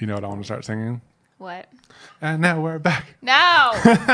You know what I want to start singing? What? And now we're back. No!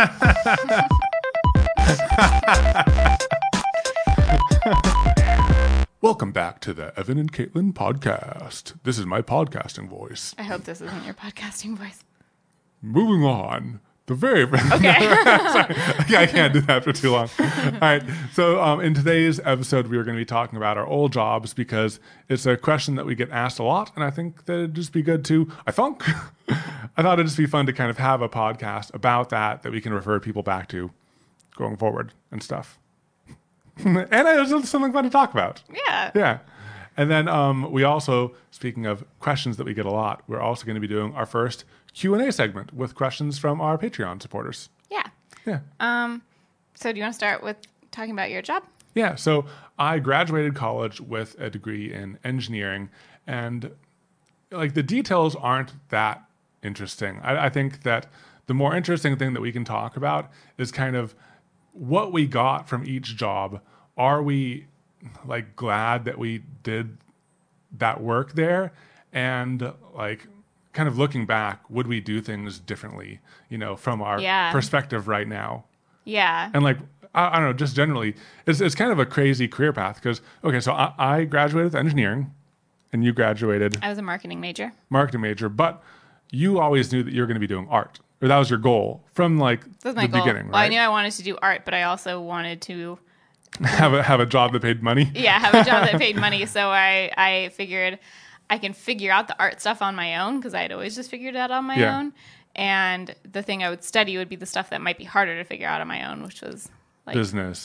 Welcome back to the Evan and Caitlin podcast. This is my podcasting voice. I hope this isn't your podcasting voice. Moving on. The very... Okay. Sorry. I can't do that for too long. All right. So in today's episode, we are going to be talking about our old jobs because it's a question that we get asked a lot. And I think that it'd just be good to... I thought it'd just be fun to kind of have a podcast about that we can refer people back to going forward and stuff. And it was something fun to talk about. Yeah. Yeah. And then we also, speaking of questions that we get a lot, we're also going to be doing our first Q&A segment with questions from our Patreon supporters. Yeah. Yeah. So do you want to start with talking about your job? Yeah. So I graduated college with a degree in engineering, and like the details aren't that interesting. I think that the more interesting thing that we can talk about is kind of what we got from each job. Are we like glad that we did that work there? And like kind of looking back, would we do things differently, from our perspective right now? Yeah. And like, I don't know, just generally, it's kind of a crazy career path because, okay, so I graduated with engineering and you graduated... I was a marketing major. But you always knew that you were going to be doing art. Or that was your goal from like the beginning, right? Well, I knew I wanted to do art, but I also wanted to... have a job that paid money? Yeah, have a job that paid money. So I figured I can figure out the art stuff on my own because I had always just figured it out on my own. And the thing I would study would be the stuff that might be harder to figure out on my own, which was like business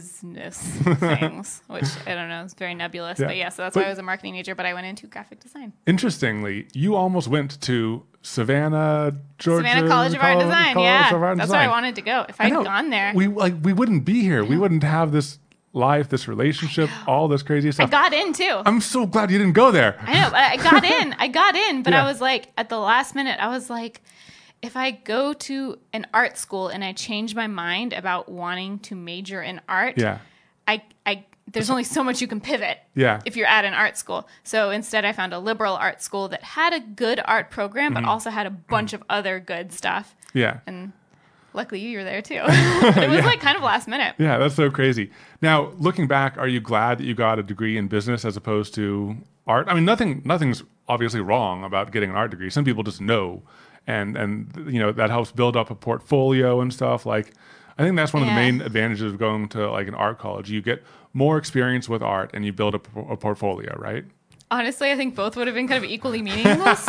things, which I don't know, it's very nebulous. Yeah. But yeah, so that's why I was a marketing major, but I went into graphic design. Interestingly, you almost went to Savannah, Georgia. Savannah College of Art and Design, That's where I wanted to go. If I'd gone there. We wouldn't be here. We wouldn't have this life, this relationship, all this crazy stuff. I got in too. I'm so glad you didn't go there. I know, but I got in, but I was like, at the last minute, I was like, if I go to an art school and I change my mind about wanting to major in art, there's only so much you can pivot if you're at an art school. So instead I found a liberal art school that had a good art program, but also had a bunch of other good stuff. Yeah. And luckily you were there too. But it was like kind of last minute. Yeah, that's so crazy. Now, looking back, are you glad that you got a degree in business as opposed to art? I mean, nothing's obviously wrong about getting an art degree. Some people just know. And that helps build up a portfolio and stuff. Like, I think that's one of the main advantages of going to like an art college. You get more experience with art and you build up a portfolio, right? Honestly, I think both would have been kind of equally meaningless.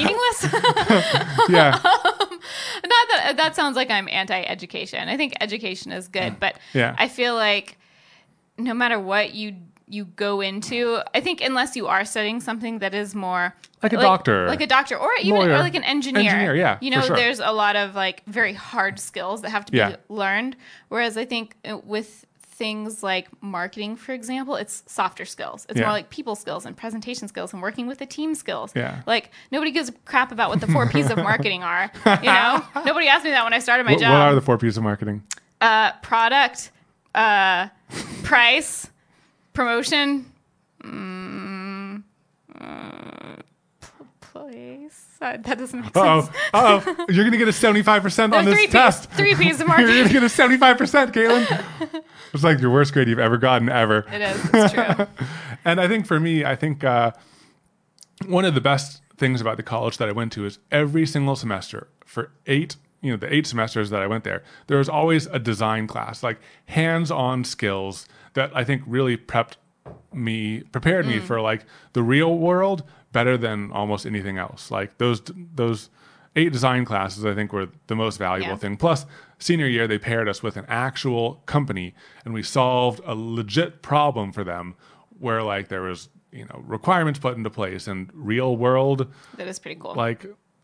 Yeah. Not that sounds like I'm anti-education. I think education is good, but I feel like no matter what you go into, I think unless you are studying something that is more like a doctor, or even or like an engineer. Yeah, there's a lot of like very hard skills that have to be learned. Whereas I think with things like marketing, for example, it's softer skills. It's more like people skills and presentation skills and working with a team skills. Yeah. Like nobody gives a crap about what the 4 P's of marketing are. Nobody asked me that when I started my job. What are the 4 P's of marketing? Product, price, promotion, place. That doesn't make sense. You're going to get a 75% on this test. 3 P's of marketing. You're going to get a 75%, Caitlin. It's like your worst grade you've ever gotten, ever. It is. It's true. And I think for me, one of the best things about the college that I went to is every single semester for the 8 semesters that I went there was always a design class, like hands-on skills that I think really prepared me for like the real world better than almost anything else. Like those 8 design classes, I think, were the most valuable thing. Plus, senior year, they paired us with an actual company and we solved a legit problem for them where like there was, requirements put into place and real world. That is pretty cool. Like,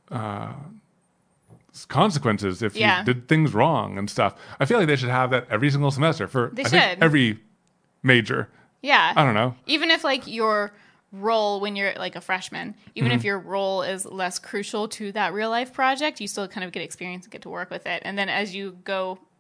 consequences if you did things wrong and stuff. I feel like they should have that every single semester for think every major. Yeah. I don't know. Even if like your role when you're like a freshman, even if your role is less crucial to that real life project, you still kind of get experience and get to work with it. And then as you go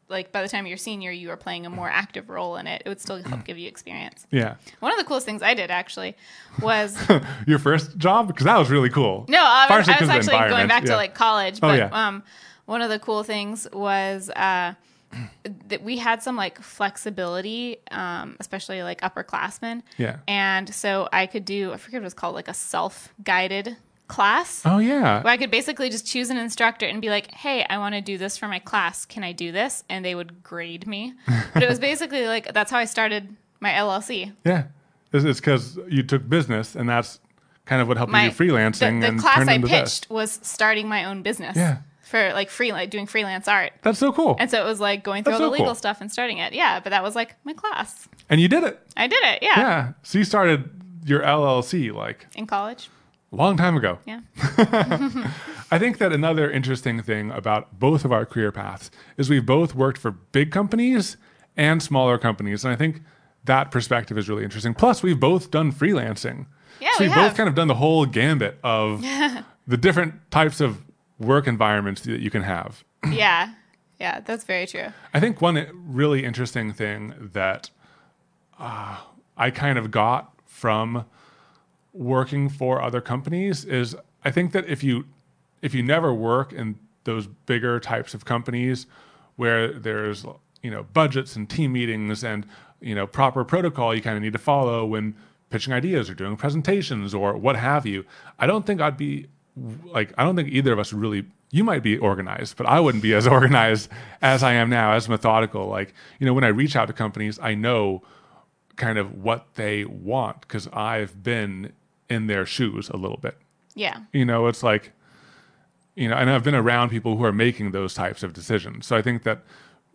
like by the time you're senior, you are playing a more active role in it. It would still help give you experience. Yeah. One of the coolest things I did actually was your first job, because that was really cool. No, I was actually going back to like college. But one of the cool things was that we had some like flexibility, especially like upperclassmen. Yeah. And so I could do, I forget what it was called, like a self-guided class. Oh, yeah. Where I could basically just choose an instructor and be like, hey, I want to do this for my class. Can I do this? And they would grade me. But it was basically like, that's how I started my LLC. Yeah. It's because you took business, and that's kind of what helped you do freelancing. The class I pitched was starting my own business. Yeah. For like doing freelance art. That's so cool. And so it was like going through all the legal stuff and starting it. Yeah. But that was like my class. And you did it. I did it. Yeah. Yeah. So you started your LLC like in college. A long time ago. Yeah. I think that another interesting thing about both of our career paths is we've both worked for big companies and smaller companies. And I think that perspective is really interesting. Plus, we've both done freelancing. Yeah, so we've both kind of done the whole gambit of the different types of work environments that you can have. Yeah. Yeah, that's very true. I think one really interesting thing that I kind of got from working for other companies is I think that if you never work in those bigger types of companies where there's, budgets and team meetings and, proper protocol you kind of need to follow when pitching ideas or doing presentations or what have you, I don't think either of us really, you might be organized, but I wouldn't be as organized as I am now, as methodical. Like, when I reach out to companies, I know kind of what they want because I've been in their shoes a little bit. Yeah. It's like, and I've been around people who are making those types of decisions. So I think that,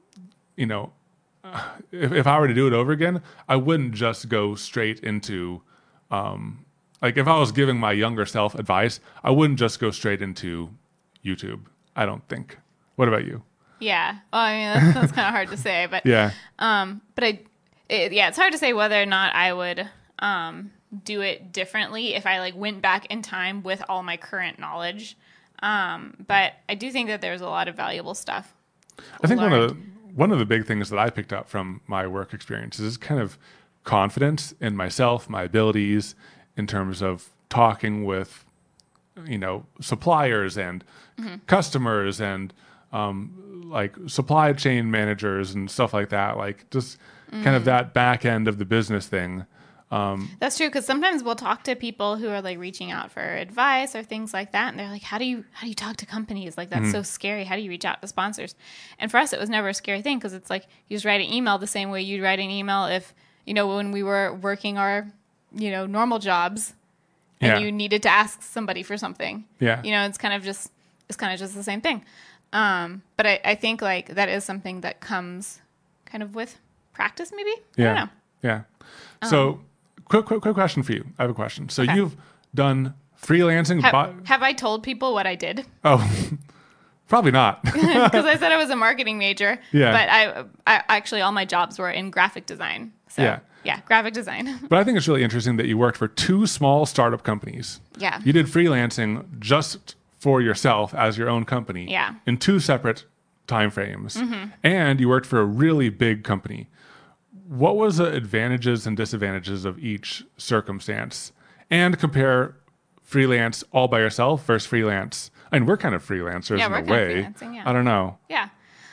if I were to do it over again, I wouldn't just go straight into, like if I was giving my younger self advice, I wouldn't just go straight into YouTube. I don't think. What about you? Yeah. Well, I mean, that's kind of hard to say, but yeah. It's hard to say whether or not I would do it differently if I like went back in time with all my current knowledge. But I do think that there's a lot of valuable stuff. I think one of the big things that I picked up from my work experiences is kind of confidence in myself, my abilities in terms of talking with, suppliers and customers and like supply chain managers and stuff like that. Like just kind of that back end of the business thing. That's true, because sometimes we'll talk to people who are like reaching out for advice or things like that, and they're like, how do you talk to companies? Like, that's so scary. How do you reach out to sponsors? And for us, it was never a scary thing, because it's like you just write an email the same way you'd write an email if, when we were working our, normal jobs and you needed to ask somebody for something. Yeah. It's kind of just the same thing. But I think like that is something that comes kind of with practice, maybe? Yeah. I don't know. Yeah. So quick question for you. I have a question. So you've done freelancing. Have I told people what I did? Oh, probably not. Because I said I was a marketing major. Yeah. But I actually, all my jobs were in graphic design. So yeah, graphic design. But I think it's really interesting that you worked for 2 small startup companies. Yeah. You did freelancing just for yourself as your own company. Yeah. In 2 separate time frames. And you worked for a really big company. What was the advantages and disadvantages of each circumstance? And compare freelance all by yourself versus freelance. I mean, we're kind of freelancers in a way. Yeah. I don't know. Yeah.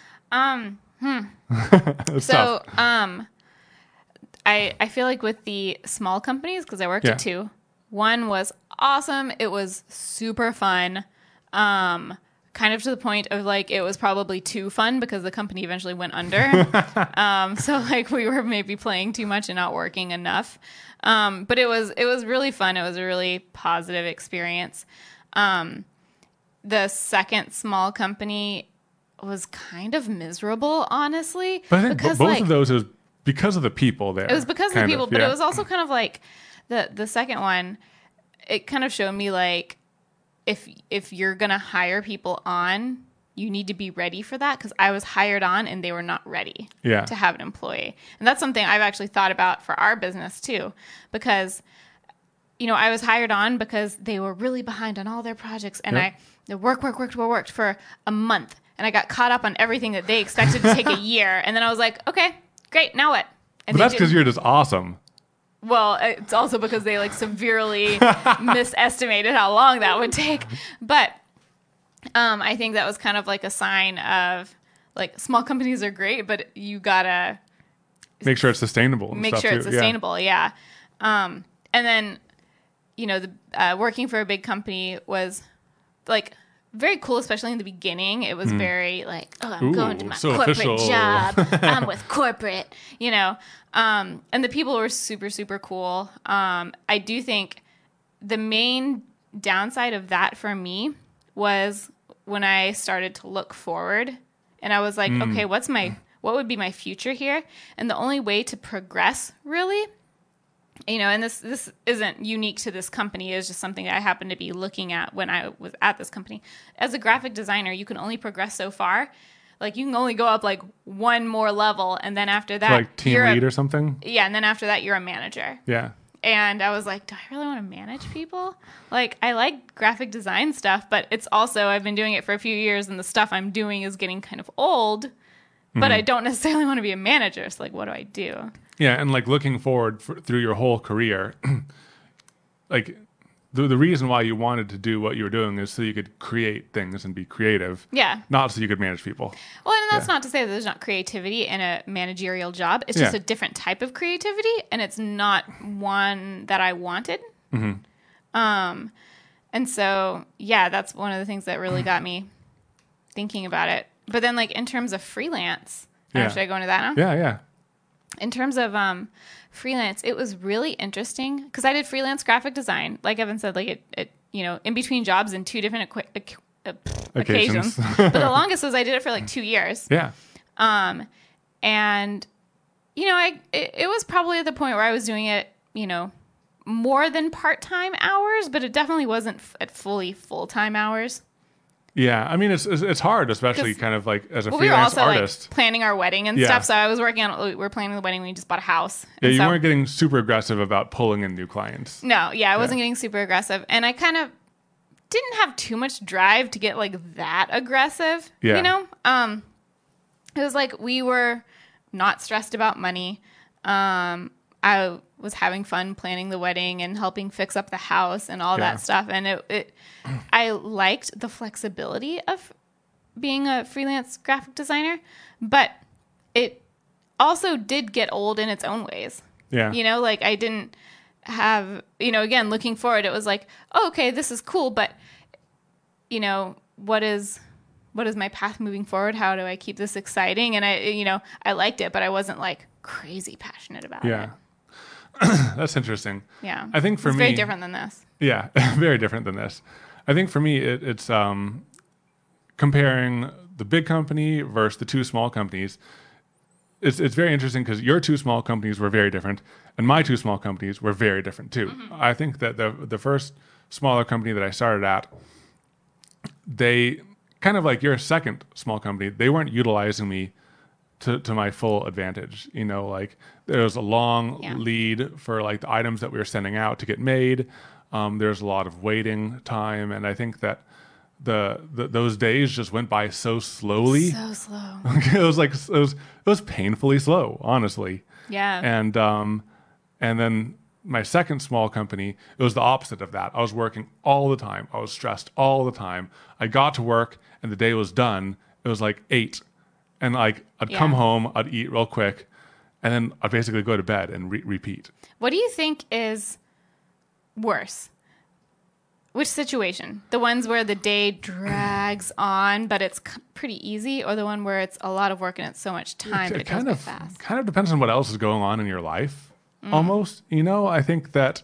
So, I feel like with the small companies, because I worked at 2, one was awesome. It was super fun. Kind of to the point of like it was probably too fun because the company eventually went under. So like we were maybe playing too much and not working enough. But it was really fun. It was a really positive experience. The second small company was kind of miserable, honestly. But I think both of those is because of the people there. It was because of the people, but it was also kind of like the second one. It kind of showed me like, if you're going to hire people on, you need to be ready for that, because I was hired on and they were not ready to have an employee. And that's something I've actually thought about for our business too, because, I was hired on because they were really behind on all their projects, and I worked for a month, and I got caught up on everything that they expected to take a year. And then I was like, okay, great. Now what? And but that's because you're just awesome. Well, it's also because they like severely misestimated how long that would take. But I think that was kind of like a sign of like small companies are great, but you gotta make sure it's sustainable. Make sure it's sustainable. Yeah. And then, the working for a big company was like very cool, especially in the beginning. It was very like, oh, I'm going to my corporate official job. I'm with corporate, and the people were super, super cool. I do think the main downside of that for me was when I started to look forward and I was like, okay, what would be my future here? And the only way to progress really, and this isn't unique to this company. It's just something that I happened to be looking at when I was at this company. As a graphic designer, you can only progress so far. Like you can only go up like one more level, and then after that, like team lead or something. Yeah, and then after that, you're a manager. Yeah. And I was like, do I really want to manage people? Like, I like graphic design stuff, but it's also I've been doing it for a few years, and the stuff I'm doing is getting kind of old. But I don't necessarily want to be a manager. So, like, what do I do? Yeah, and like looking forward through your whole career, like the reason why you wanted to do what you were doing is so you could create things and be creative. Yeah. Not so you could manage people. Well, and that's not to say that there's not creativity in a managerial job. It's just a different type of creativity, and it's not one that I wanted. And so, yeah, that's one of the things that really got me thinking about it. But then, like, in terms of freelance, should I go into that now? Yeah. In terms of freelance, it was really interesting because I did freelance graphic design. Like Evan said, like it in between jobs in two different occasions. But the longest was I did it for like 2 years. Yeah. And it was probably at the point where I was doing it, more than part-time hours, but it definitely wasn't at fully full-time hours. Yeah, I mean it's hard, especially kind of like as a freelance we were also artist. Like planning our wedding and stuff. So I was we were planning the wedding. We just bought a house. Yeah, you weren't getting super aggressive about pulling in new clients. No, I wasn't getting super aggressive, and I kind of didn't have too much drive to get like that aggressive. Yeah. It was like we were not stressed about money. I was having fun planning the wedding and helping fix up the house and all that stuff. And I liked the flexibility of being a freelance graphic designer, but it also did get old in its own ways. Yeah. Like I didn't have, again, looking forward, it was like, oh, okay, this is cool. But, what is my path moving forward? How do I keep this exciting? And I liked it, but I wasn't like crazy passionate about it. Yeah. That's interesting. Yeah. I think for me, very different than this. Yeah, very different than this. I think for me, it's comparing the big company versus the two small companies. It's very interesting because your two small companies were very different, and my two small companies were very different too. I think that the first smaller company that I started at, they kind of like your second small company, they weren't utilizing me to my full advantage. Like there was a long lead for like the items that we were sending out to get made. There's a lot of waiting time, and I think that those days just went by so slowly. So slow. it was painfully slow, honestly. Yeah. And then my second small company, it was the opposite of that. I was working all the time. I was stressed all the time. I got to work and the day was done. It was like 8. And like I'd come home, I'd eat real quick, and then I'd basically go to bed and repeat. What do you think is worse? Which situation? The ones where the day drags on, but it's pretty easy, or the one where it's a lot of work and it's so much time, but it goes by fast? Kind of depends on what else is going on in your life. Almost, I think that,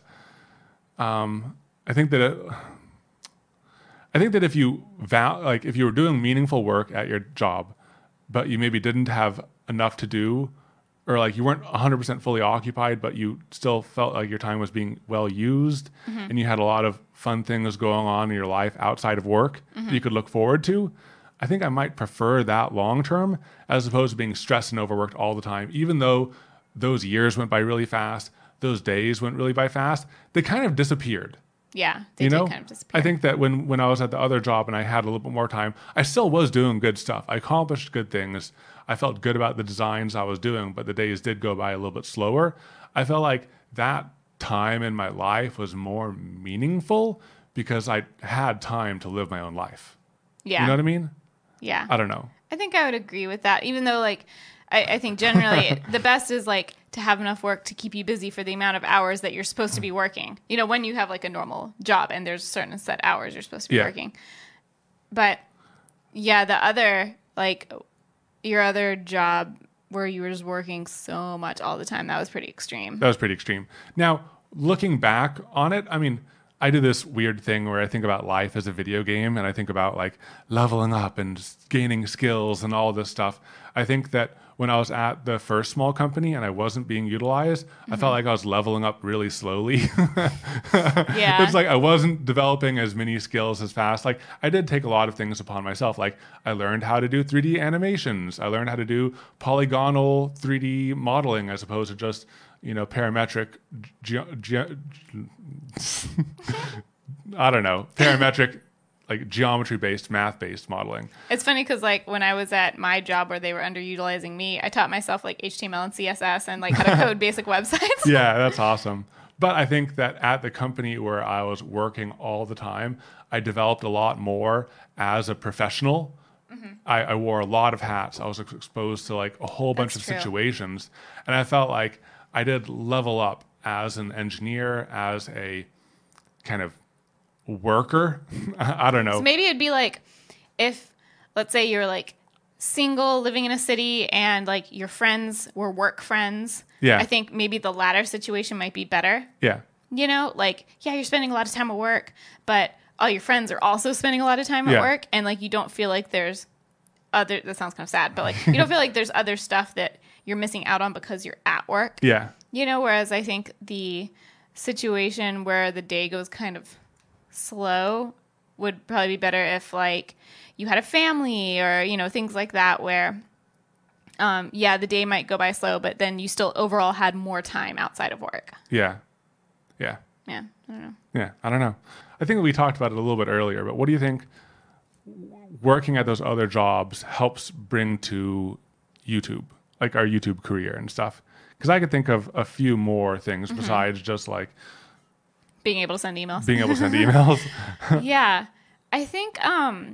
if you if you were doing meaningful work at your job, but you maybe didn't have enough to do, or like you weren't 100% fully occupied, but you still felt like your time was being well used, and you had a lot of fun things going on in your life outside of work that you could look forward to, I think I might prefer that long term as opposed to being stressed and overworked all the time. Even though those years went by really fast, those days went really by fast, they kind of disappeared. Yeah, they do kind of disappear. I think that when I was at the other job and I had a little bit more time, I still was doing good stuff. I accomplished good things. I felt good about the designs I was doing, but the days did go by a little bit slower. I felt like that time in my life was more meaningful because I had time to live my own life. Yeah. You know what I mean? Yeah. I don't know. I think I would agree with that, even though, like, I think generally the best is, like, to have enough work to keep you busy for the amount of hours that you're supposed to be working. You know, when you have, like, a normal job and there's certain set hours you're supposed to be working. But, yeah, the other, like, your other job where you were just working so much all the time, that was pretty extreme. That was pretty extreme. Now, looking back on it, I mean, I do this weird thing where I think about life as a video game and I think about like leveling up and gaining skills and all this stuff. I think that when I was at the first small company and I wasn't being utilized, I felt like I was leveling up really slowly. Yeah. It's like I wasn't developing as many skills as fast. Like I did take a lot of things upon myself. Like I learned how to do 3D animations. I learned how to do polygonal 3D modeling as opposed to just, you know, parametric, I don't know, parametric, like geometry-based, math-based modeling. It's funny because, like, when I was at my job where they were underutilizing me, I taught myself, like, HTML and CSS and, like, how to code basic websites. Yeah, that's awesome. But I think that at the company where I was working all the time, I developed a lot more as a professional. Mm-hmm. I wore a lot of hats. I was exposed to, like, a whole bunch of situations. And I felt like I did level up as an engineer, as a kind of worker. I don't know. So maybe it'd be like if, let's say you're like single, living in a city, and like your friends were work friends. Yeah. I think maybe the latter situation might be better. Yeah. You know, like, yeah, you're spending a lot of time at work, but all your friends are also spending a lot of time at work, and like you don't feel like there's other, that sounds kind of sad, but like you don't feel like there's other stuff that you're missing out on because you're at work. Yeah. You know, whereas I think the situation where the day goes kind of slow would probably be better if like you had a family or, you know, things like that where, yeah, the day might go by slow, but then you still overall had more time outside of work. Yeah. Yeah. Yeah. I don't know. Yeah. I don't know. I think we talked about it a little bit earlier, but what do you think working at those other jobs helps bring to YouTube, like our YouTube career and stuff? Because I could think of a few more things besides just like being able to send emails. Being able to send emails. Yeah. I think, I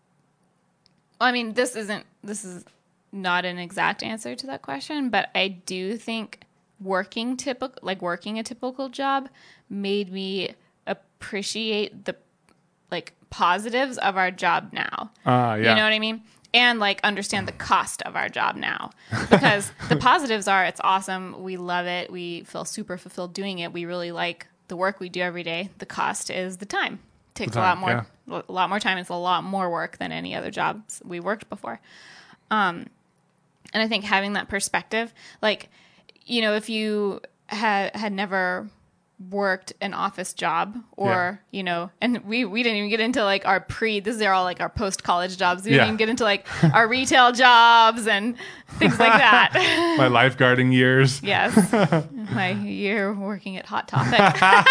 mean, this is not an exact answer to that question, but I do think working a typical job made me appreciate the like positives of our job now. Yeah. You know what I mean? And like understand the cost of our job now, because the positives are it's awesome. We love it. We feel super fulfilled doing it. We really like the work we do every day. The cost is the time. It takes a lot more time. It's a lot more work than any other jobs we worked before. And I think having that perspective, like, you know, if you had never worked an office job or, you know, and we didn't even get into like these are all like our post-college jobs. We didn't even get into like our retail jobs and things like that. My lifeguarding years. Yes. My year working at Hot Topic.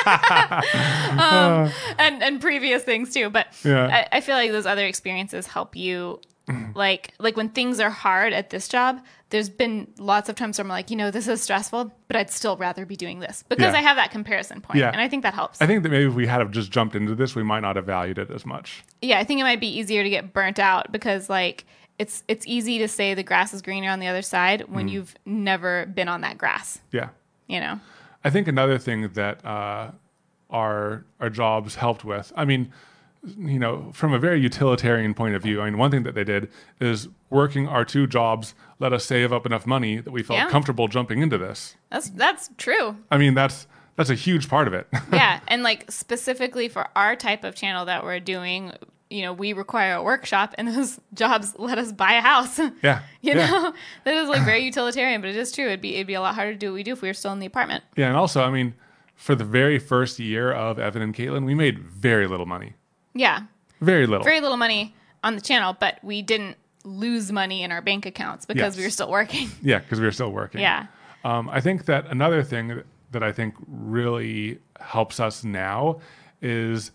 And previous things too. But I feel like those other experiences help you. Like when things are hard at this job, there's been lots of times where I'm like, you know, this is stressful, but I'd still rather be doing this because I have that comparison point. And I think that helps. I think that maybe if we had have just jumped into this, we might not have valued it as much. Yeah, I think it might be easier to get burnt out because like it's easy to say the grass is greener on the other side when you've never been on that grass. Yeah. You know? I think another thing that our jobs helped with, I mean, you know, from a very utilitarian point of view, I mean, one thing that they did is working our two jobs let us save up enough money that we felt comfortable jumping into this. That's true. I mean, that's a huge part of it. Yeah, and like specifically for our type of channel that we're doing, you know, we require a workshop, and those jobs let us buy a house. Yeah, you know, that is like very utilitarian, but it is true. It'd be a lot harder to do what we do if we were still in the apartment. Yeah, and also, I mean, for the very first year of Evan and Caitlin, we made very little money. Yeah. Very little. Very little money on the channel, but we didn't lose money in our bank accounts because we were still working. Yeah, because we were still working. Yeah. I think that another thing that I think really helps us now is,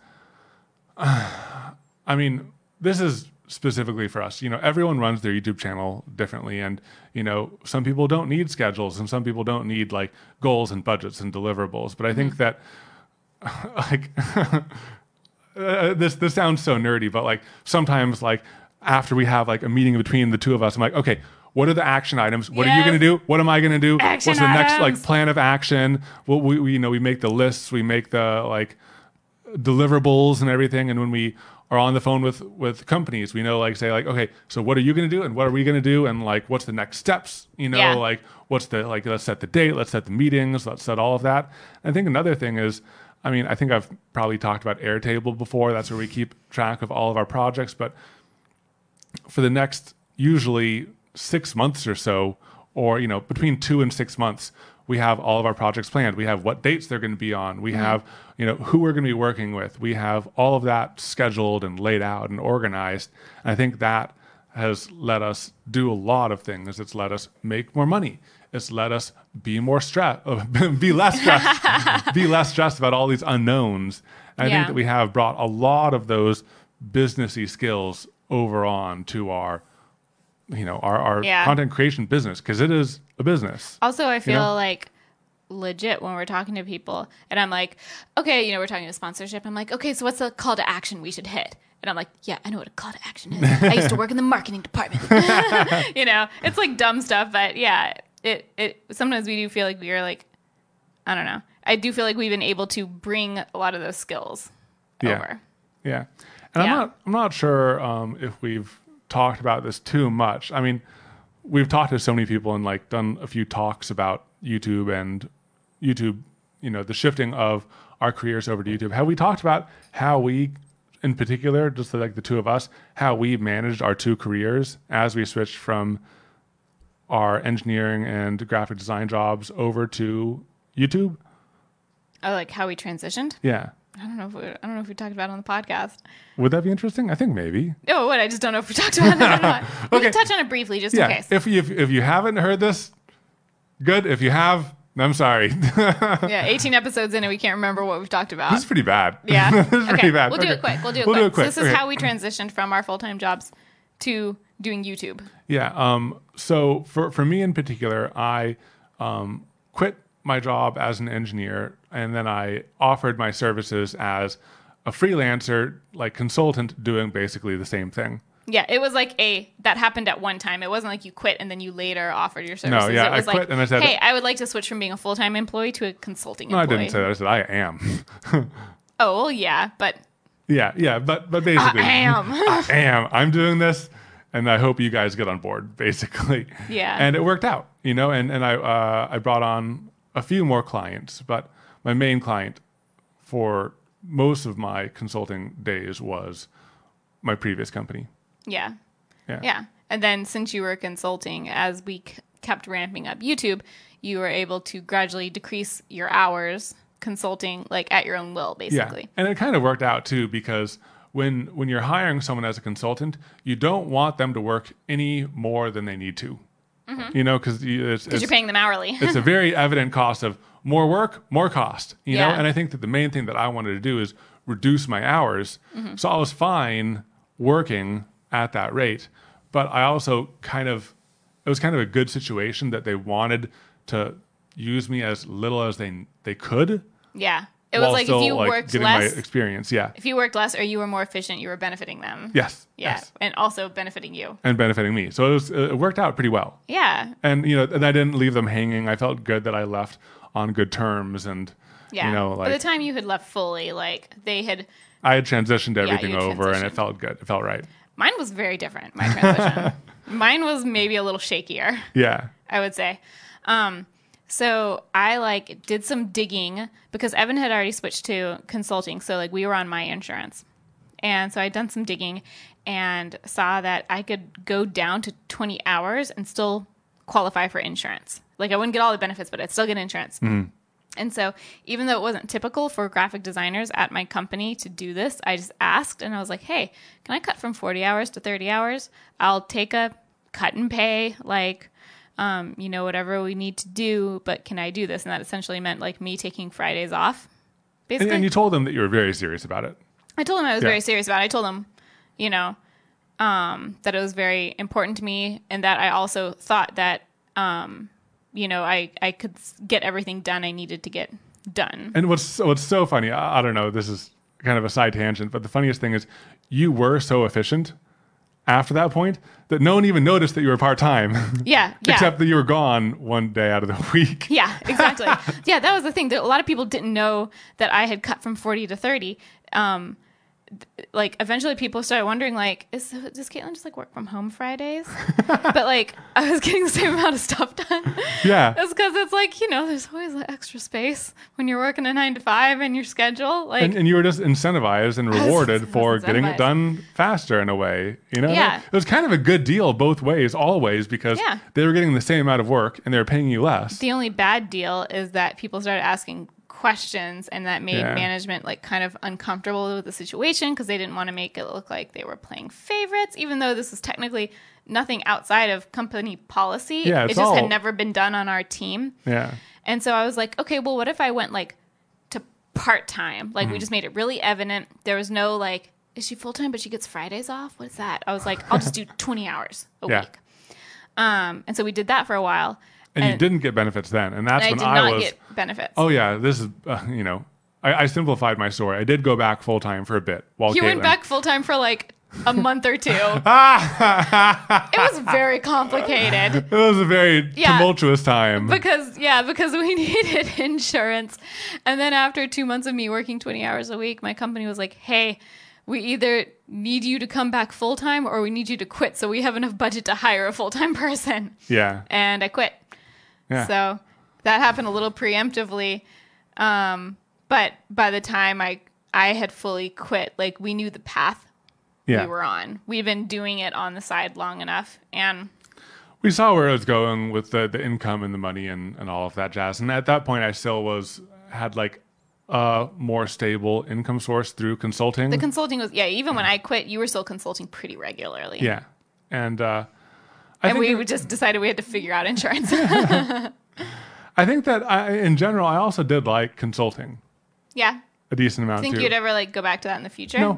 I mean, this is specifically for us. Everyone runs their YouTube channel differently, and some people don't need schedules, and some people don't need like goals and budgets and deliverables. But I think that like this sounds so nerdy, but like sometimes like after we have like a meeting between the two of us, I'm like, okay, what are the action items? What are you going to do? What am I going to do? Action What's the next items. like plan of action? Well, we make the lists, we make the like deliverables and everything. And when we are on the phone with companies, we know like say like, okay, so what are you going to do and what are we going to do and like what's the next steps? Like what's the like let's set the date, let's set the meetings, let's set all of that. And I think another thing is, I mean, I think I've probably talked about Airtable before. That's where we keep track of all of our projects. But for the next usually 6 months or so, or between 2 and 6 months, we have all of our projects planned. We have what dates they're going to be on. We have who we're going to be working with. We have all of that scheduled and laid out and organized. And I think that has let us do a lot of things. It's let us make more money. It's let us be less stressed, be less stressed about all these unknowns. And I think that we have brought a lot of those businessy skills over on to our content creation business, because it is a business. Also, I feel like legit when we're talking to people and I'm like, okay, we're talking to sponsorship. I'm like, okay, so what's the call to action we should hit? And I'm like, yeah, I know what a call to action is. I used to work in the marketing department. It's like dumb stuff, but yeah, it sometimes we do feel like we are like, I don't know. I do feel like we've been able to bring a lot of those skills over. Yeah. And I'm not sure if we've talked about this too much. I mean, we've talked to so many people and like done a few talks about YouTube and YouTube, the shifting of our careers over to YouTube. Have we talked about how we, in particular, just like the two of us, how we managed our two careers as we switched from our engineering and graphic design jobs over to YouTube? Oh, like how we transitioned? Yeah. I don't know if we talked about it on the podcast. Would that be interesting? I think maybe. Oh, what? I just don't know if we talked about it or not. We can touch on it briefly, just in case. If you haven't heard this, good. If you have, I'm sorry. 18 episodes in and we can't remember what we've talked about. This is pretty bad. Yeah. This is pretty bad. We'll do it quick. We'll do it quick. So this is how we transitioned from our full-time jobs to doing YouTube. Yeah. So for me in particular, I quit my job as an engineer, and then I offered my services as a freelancer, like consultant, doing basically the same thing. Yeah, it was like that happened at one time. It wasn't like you quit and then you later offered your services. No, yeah, it was I quit and I said, hey, I would like to switch from being a full-time employee to a consulting employee. No, I didn't say that. I said, I am. Oh, well, yeah, but... Yeah, but basically... I am. I'm doing this, and I hope you guys get on board, basically. Yeah. And it worked out, and I brought on a few more clients, but my main client for most of my consulting days was my previous company. Yeah. And then since you were consulting, as we kept ramping up YouTube, you were able to gradually decrease your hours consulting, like at your own will, basically. Yeah. And it kind of worked out too, because when you're hiring someone as a consultant, you don't want them to work any more than they need to. Mm-hmm. Because you're paying them hourly. It's a very evident cost of more work, more cost. You know, and I think that the main thing that I wanted to do is reduce my hours. Mm-hmm. So I was fine working at that rate, but I also it was kind of a good situation that they wanted to use me as little as they could. Yeah. It was like if you worked getting less, my experience, if you worked less or you were more efficient, you were benefiting them. Yes. Yeah. Yes. And also benefiting you. And benefiting me. So it worked out pretty well. Yeah. And, and I didn't leave them hanging. I felt good that I left on good terms. And, by the time you had left fully, I had transitioned everything over and it felt good. It felt right. Mine was very different, my transition. Mine was maybe a little shakier. Yeah. I would say. So I did some digging because Evan had already switched to consulting. So we were on my insurance. And so I'd done some digging and saw that I could go down to 20 hours and still qualify for insurance. I wouldn't get all the benefits, but I'd still get insurance. Mm-hmm. And so even though it wasn't typical for graphic designers at my company to do this, I just asked and I was like, hey, can I cut from 40 hours to 30 hours? I'll take a cut and pay, whatever we need to do, but can I do this? And that essentially meant me taking Fridays off Basically. And you told them that you were very serious about it. I told them I was very serious about it. I told them, you know, that it was very important to me, and that I also thought that, you know, I could get everything done I needed to get done. And what's so funny, I don't know, this is kind of a side tangent, but the funniest thing is you were so efficient after that point that no one even noticed that you were part-time. Yeah. Except that you were gone one day out of the week. Yeah, exactly. Yeah, that was the thing. A lot of people didn't know that I had cut from 40 to 30. Like, eventually people started wondering, like, does Caitlin just, like, work from home Fridays? But, like, I was getting the same amount of stuff done. Yeah. It's because it's like, you know, there's always like extra space when you're working a 9 to 5 in your schedule. Like, and you were just incentivized and rewarded for getting it done faster in a way. You know? Yeah. It was kind of a good deal both ways, always, because they were getting the same amount of work and they were paying you less. The only bad deal is that people started asking questions, and that made management like kind of uncomfortable with the situation because they didn't want to make it look like they were playing favorites, even though this is technically nothing outside of company policy. Yeah, it just had never been done on our team. Yeah. And so I was like, okay, well, what if I went like to part-time? Like we just made it really evident. There was no like, is she full-time but she gets Fridays off? What is that? I was like, I'll just do 20 hours a week. And so we did that for a while. And you didn't get benefits then. And that's when I did not get benefits. Oh, yeah. This is, you know, I simplified my story. I did go back full-time for a bit. While you Caitlin... went back full-time for like a month or two. It was very complicated. It was a very tumultuous time. Because we needed insurance. And then after 2 months of me working 20 hours a week, my company was like, hey, we either need you to come back full-time or we need you to quit so we have enough budget to hire a full-time person. Yeah. And I quit. Yeah. So that happened a little preemptively. But by the time I had fully quit, like we knew the path we were on. We'd been doing it on the side long enough. And we saw where it was going with the income and the money and all of that jazz. And at that point, I still had like a more stable income source through consulting. The consulting was, even when I quit, you were still consulting pretty regularly. Yeah. And we just decided we had to figure out insurance. I think that in general, I also did like consulting. Yeah. A decent amount, Think too. you'd ever like go back to that in the future? No.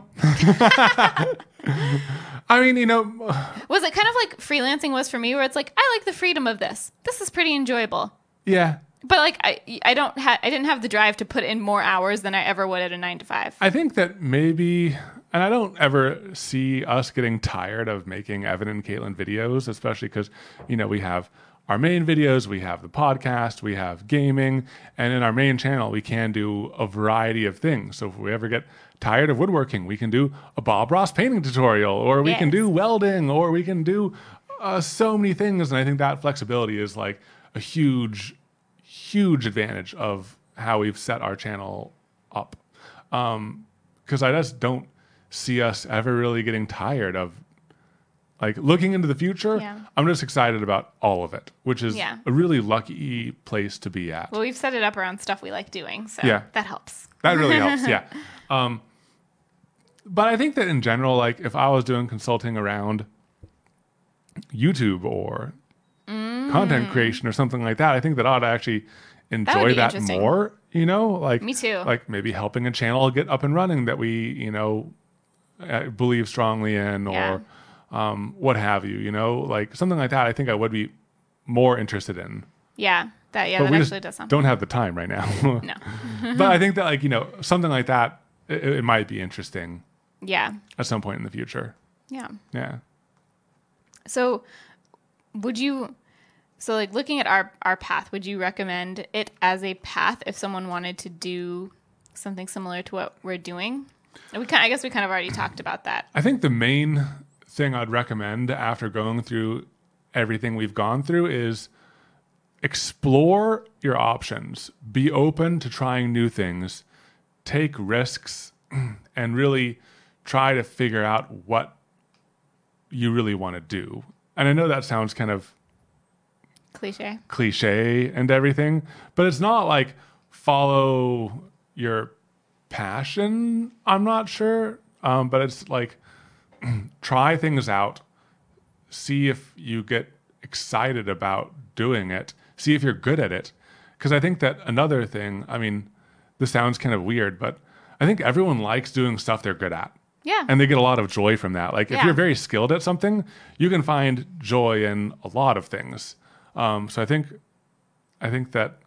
I mean, you know. Was it kind of like freelancing was for me, where it's like, I like the freedom of this. This is pretty enjoyable. Yeah. But like, I didn't have the drive to put in more hours than I ever would at a 9 to 5. I think that maybe, and I don't ever see us getting tired of making Evan and Caitlin videos, especially because, you know, we have our main videos, we have the podcast, we have gaming, and in our main channel, we can do a variety of things. So if we ever get tired of woodworking, we can do a Bob Ross painting tutorial, or we can do welding, or we can do so many things. And I think that flexibility is like a huge advantage of how we've set our channel up. Because I just don't see us ever really getting tired of like looking into the future. Yeah. I'm just excited about all of it, which is a really lucky place to be at. Well, we've set it up around stuff we like doing, so that helps. That really helps, yeah. But I think that in general, like if I was doing consulting around YouTube or content creation or something like that, I think that I'd actually enjoy that more, you know? Like me too. Like maybe helping a channel get up and running that we, you know, believe strongly in, or what have you, you know? Like something like that I think I would be more interested in. Yeah. That actually does sound don't have the time right now. No. But I think that like, you know, something like that, it might be interesting. Yeah. At some point in the future. Yeah. Yeah. So like looking at our path, would you recommend it as a path if someone wanted to do something similar to what we're doing? I guess we kind of already talked about that. I think the main thing I'd recommend after going through everything we've gone through is explore your options. Be open to trying new things. Take risks and really try to figure out what you really want to do. And I know that sounds kind of cliche and everything, but it's not like follow your passion. I'm not sure. But it's like try things out. See if you get excited about doing it. See if you're good at it. Because I think that another thing, I mean, this sounds kind of weird, but I think everyone likes doing stuff they're good at. Yeah. And they get a lot of joy from that. Like if you're very skilled at something, you can find joy in a lot of things. So I think that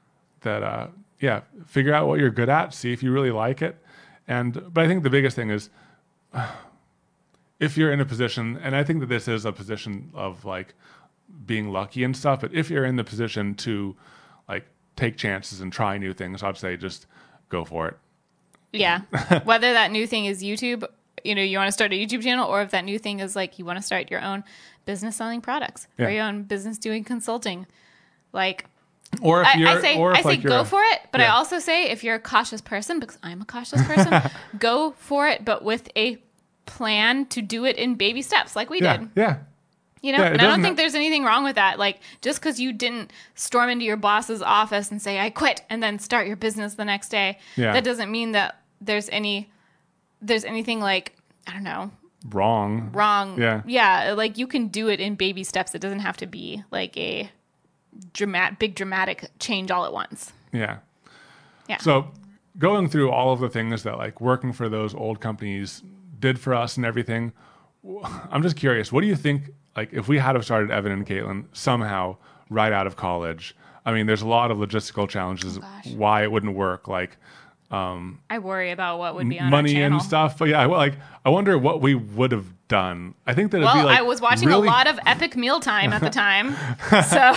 figure out what you're good at, see if you really like it. But I think the biggest thing is if you're in a position, and I think that this is a position of like being lucky and stuff, but if you're in the position to like take chances and try new things, I'd say just go for it. Yeah. Whether that new thing is YouTube, you want to start a YouTube channel, or if that new thing is like you want to start your own business selling products or your own business doing consulting. Like, or if you're, I say go for it, but I also say if you're a cautious person, because I'm a cautious person, go for it, but with a plan to do it in baby steps like we did. Yeah. And I don't think there's anything wrong with that. Like, just because you didn't storm into your boss's office and say, I quit, and then start your business the next day, that doesn't mean that there's anything like, I don't know. Wrong. Yeah. Yeah. Like, you can do it in baby steps. It doesn't have to be like a big dramatic change all at once. Yeah. So going through all of the things that like working for those old companies did for us and everything, I'm just curious, what do you think, like if we had have started Evan and Caitlin somehow right out of college, I mean, there's a lot of logistical challenges why it wouldn't work. Like, I worry about what would be on money our channel. and stuff, but I wonder what we would have done. I think that it'd be like I was watching a lot of Epic Mealtime at the time, so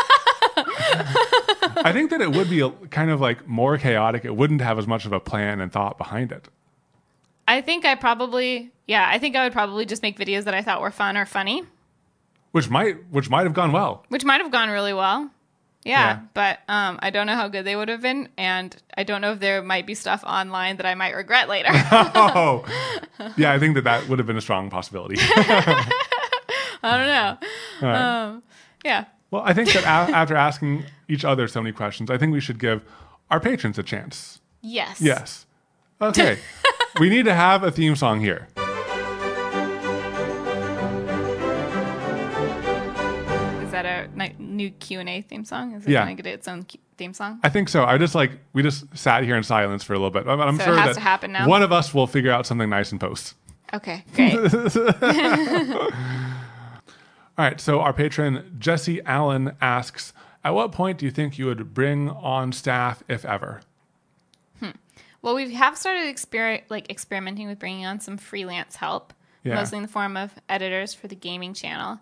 I think that it would be kind of like more chaotic. It wouldn't have as much of a plan and thought behind it. I think I would probably just make videos that I thought were fun or funny, which might have gone well. Which might have gone really well. Yeah. But I don't know how good they would have been, and I don't know if there might be stuff online that I might regret later. Oh, yeah, I think that would have been a strong possibility. I don't know. Right. Yeah. Well, I think that after asking each other so many questions, I think we should give our patrons a chance. Yes. Okay. We need to have a theme song here. Is that a new Q&A theme song? Is it going to get its own theme song? I think so. We just sat here in silence for a little bit. I'm so sure it has that to happen now. One of us will figure out something nice and post. Okay, great. All right, so our patron, Jesse Allen, asks, at what point do you think you would bring on staff, if ever? Well, we have started experimenting with bringing on some freelance help, mostly in the form of editors for the gaming channel.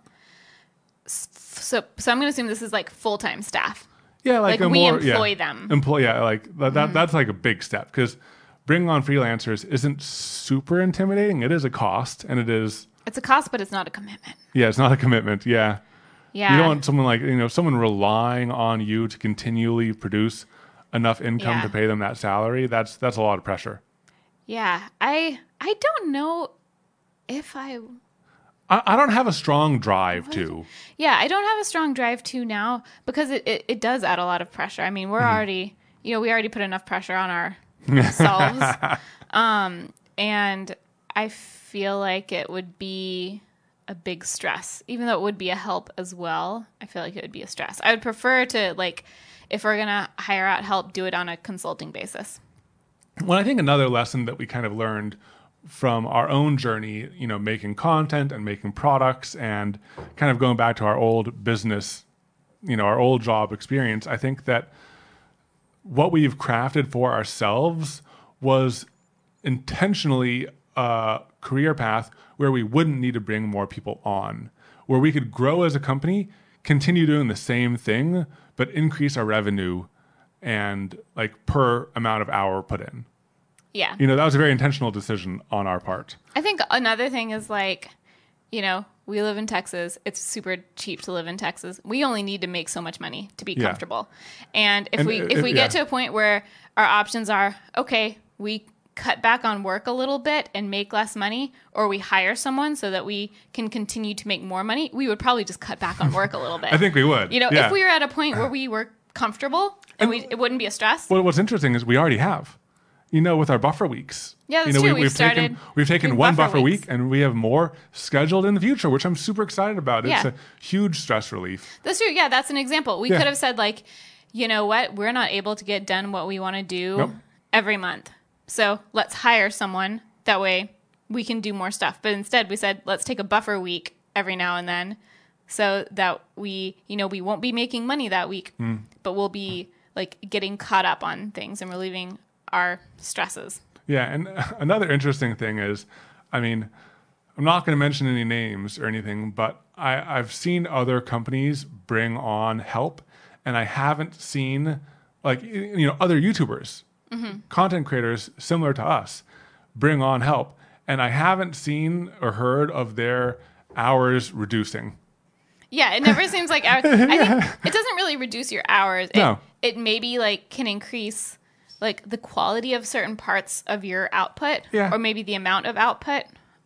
So I'm going to assume this is like full-time staff. Yeah, like we employ them. That's like a big step, because bringing on freelancers isn't super intimidating. It is a cost, and it's a cost, but it's not a commitment. Yeah, it's not a commitment. Yeah. Yeah. You don't want someone someone relying on you to continually produce enough income to pay them that salary. That's a lot of pressure. Yeah. I don't know if I don't have a strong drive to. Yeah, I don't have a strong drive to now, because it does add a lot of pressure. I mean, we're already, we already put enough pressure on ourselves. And I feel like it would be a big stress, even though it would be a help as well. I feel like it would be a stress. I would prefer to, if we're going to hire out help, do it on a consulting basis. Well, I think another lesson that we kind of learned from our own journey, making content and making products and kind of going back to our old business, our old job experience, I think that what we've crafted for ourselves was intentionally a career path where we wouldn't need to bring more people on, where we could grow as a company, continue doing the same thing, but increase our revenue and per amount of hour put in. Yeah. That was a very intentional decision on our part. I think another thing is we live in Texas. It's super cheap to live in Texas. We only need to make so much money to be comfortable. And if we get to a point where our options are, okay, we cut back on work a little bit and make less money, or we hire someone so that we can continue to make more money, we would probably just cut back on work a little bit. I think we would. If we were at a point where we were comfortable and it wouldn't be a stress. Well, what's interesting is we already have. With our buffer weeks. Yeah, that's true. We've taken one buffer week, and we have more scheduled in the future, which I'm super excited about. It's a huge stress relief. That's true. Yeah, that's an example. We could have said you know what? We're not able to get done what we want to do every month. So let's hire someone. That way we can do more stuff. But instead we said, let's take a buffer week every now and then so that we won't be making money that week, but we'll be like getting caught up on things and relieving our stresses. Yeah. And another interesting thing is, I mean, I'm not going to mention any names or anything, but I've seen other companies bring on help, and I haven't seen other YouTubers, content creators similar to us bring on help. And I haven't seen or heard of their hours reducing. Yeah, it never seems like hours. I think it doesn't really reduce your hours. No. It maybe like can increase like the quality of certain parts of your output, or maybe the amount of output.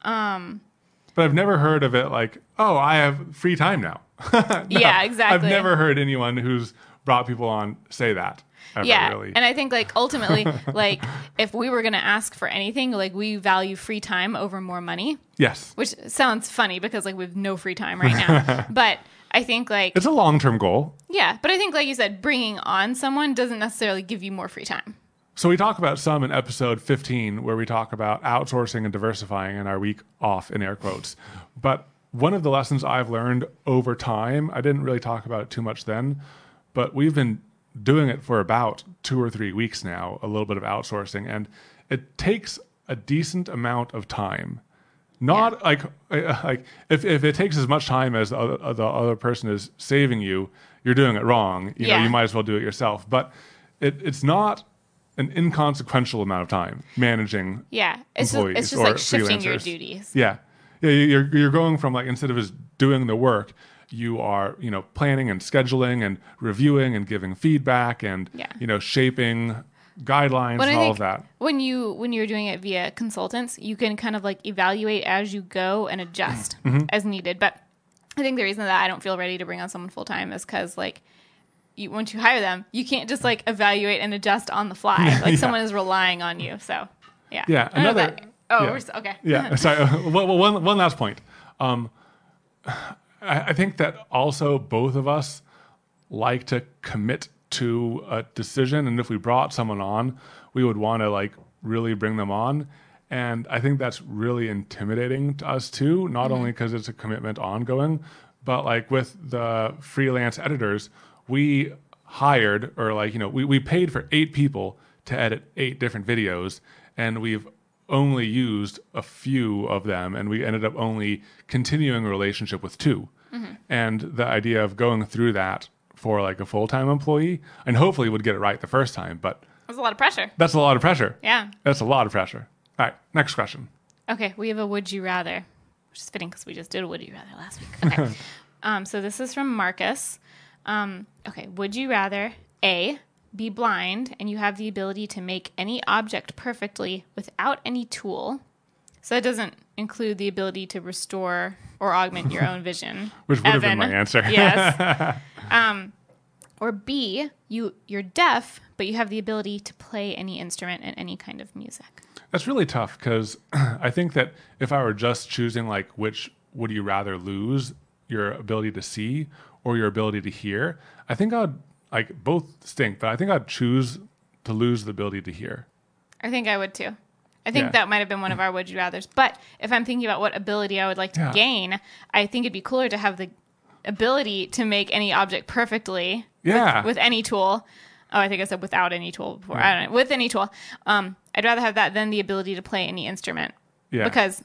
But I've never heard of it like, oh, I have free time now. No, yeah, exactly. I've never heard anyone who's brought people on say that. Really. And I think like ultimately, like if we were going to ask for anything, like we value free time over more money. Yes. Which sounds funny because like we have no free time right now. But I think like it's a long-term goal. Yeah, but I think like you said, bringing on someone doesn't necessarily give you more free time. So we talk about some in episode 15 where we talk about outsourcing and diversifying in our week off in air quotes. But one of the lessons I've learned over time, I didn't really talk about it too much then, but we've been doing it for about 2 or 3 weeks now, a little bit of outsourcing, and it takes a decent amount of time. Not like if it takes as much time as the other person is saving you, you're doing it wrong. You know, you might as well do it yourself. But it's not an inconsequential amount of time managing employees it's just or like shifting your freelancers. duties. Yeah. You're going from like, instead of just doing the work, you are, planning and scheduling and reviewing and giving feedback and, shaping guidelines and all of that. When you're doing it via consultants, you can kind of like evaluate as you go and adjust as needed. But I think the reason that I don't feel ready to bring on someone full time is because like once you hire them, you can't just like evaluate and adjust on the fly. Like someone is relying on you. So yeah. Yeah. Another. Okay. Yeah. Sorry. One last point. I think that also both of us like to commit to a decision, and if we brought someone on, we would want to like really bring them on. And I think that's really intimidating to us too, not only because it's a commitment ongoing, but like with the freelance editors, we hired we paid for 8 people to edit 8 different videos, and we've only used a few of them, and we ended up only continuing a relationship with 2. And the idea of going through that for like a full-time employee, and hopefully would get it right the first time, but that's a lot of pressure. That's a lot of pressure. Yeah. That's a lot of pressure. All right, next question. Okay, we have a would you rather, which is fitting because we just did a would you rather last week. Okay. So this is from Marcus. Okay, would you rather A, be blind and you have the ability to make any object perfectly without any tool? So it doesn't include the ability to restore or augment your own vision. Which would have been my answer. Yes. Or B, you're deaf, but you have the ability to play any instrument and any kind of music. That's really tough because I think that if I were just choosing like which would you rather lose, your ability to see or your ability to hear, I think I'd like both stink, but I think I'd choose to lose the ability to hear. I think I would too. I think that might have been one of our would you rathers. But if I'm thinking about what ability I would like to gain, I think it'd be cooler to have the ability to make any object perfectly with any tool. Oh, I think I said without any tool before. I don't know. With any tool. I'd rather have that than the ability to play any instrument. Yeah. Because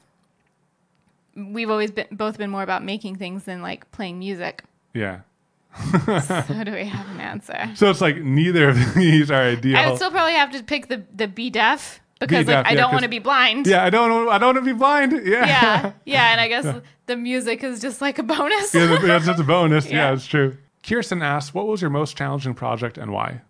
we've always both been more about making things than like playing music. Yeah. So do we have an answer? So it's like neither of these are ideal. I would still probably have to pick the be deaf. Because like, I don't want to be blind. Yeah, I don't want to be blind. Yeah. Yeah, and I guess the music is just like a bonus. That's just a bonus. Yeah, it's true. Kirsten asks, what was your most challenging project and why?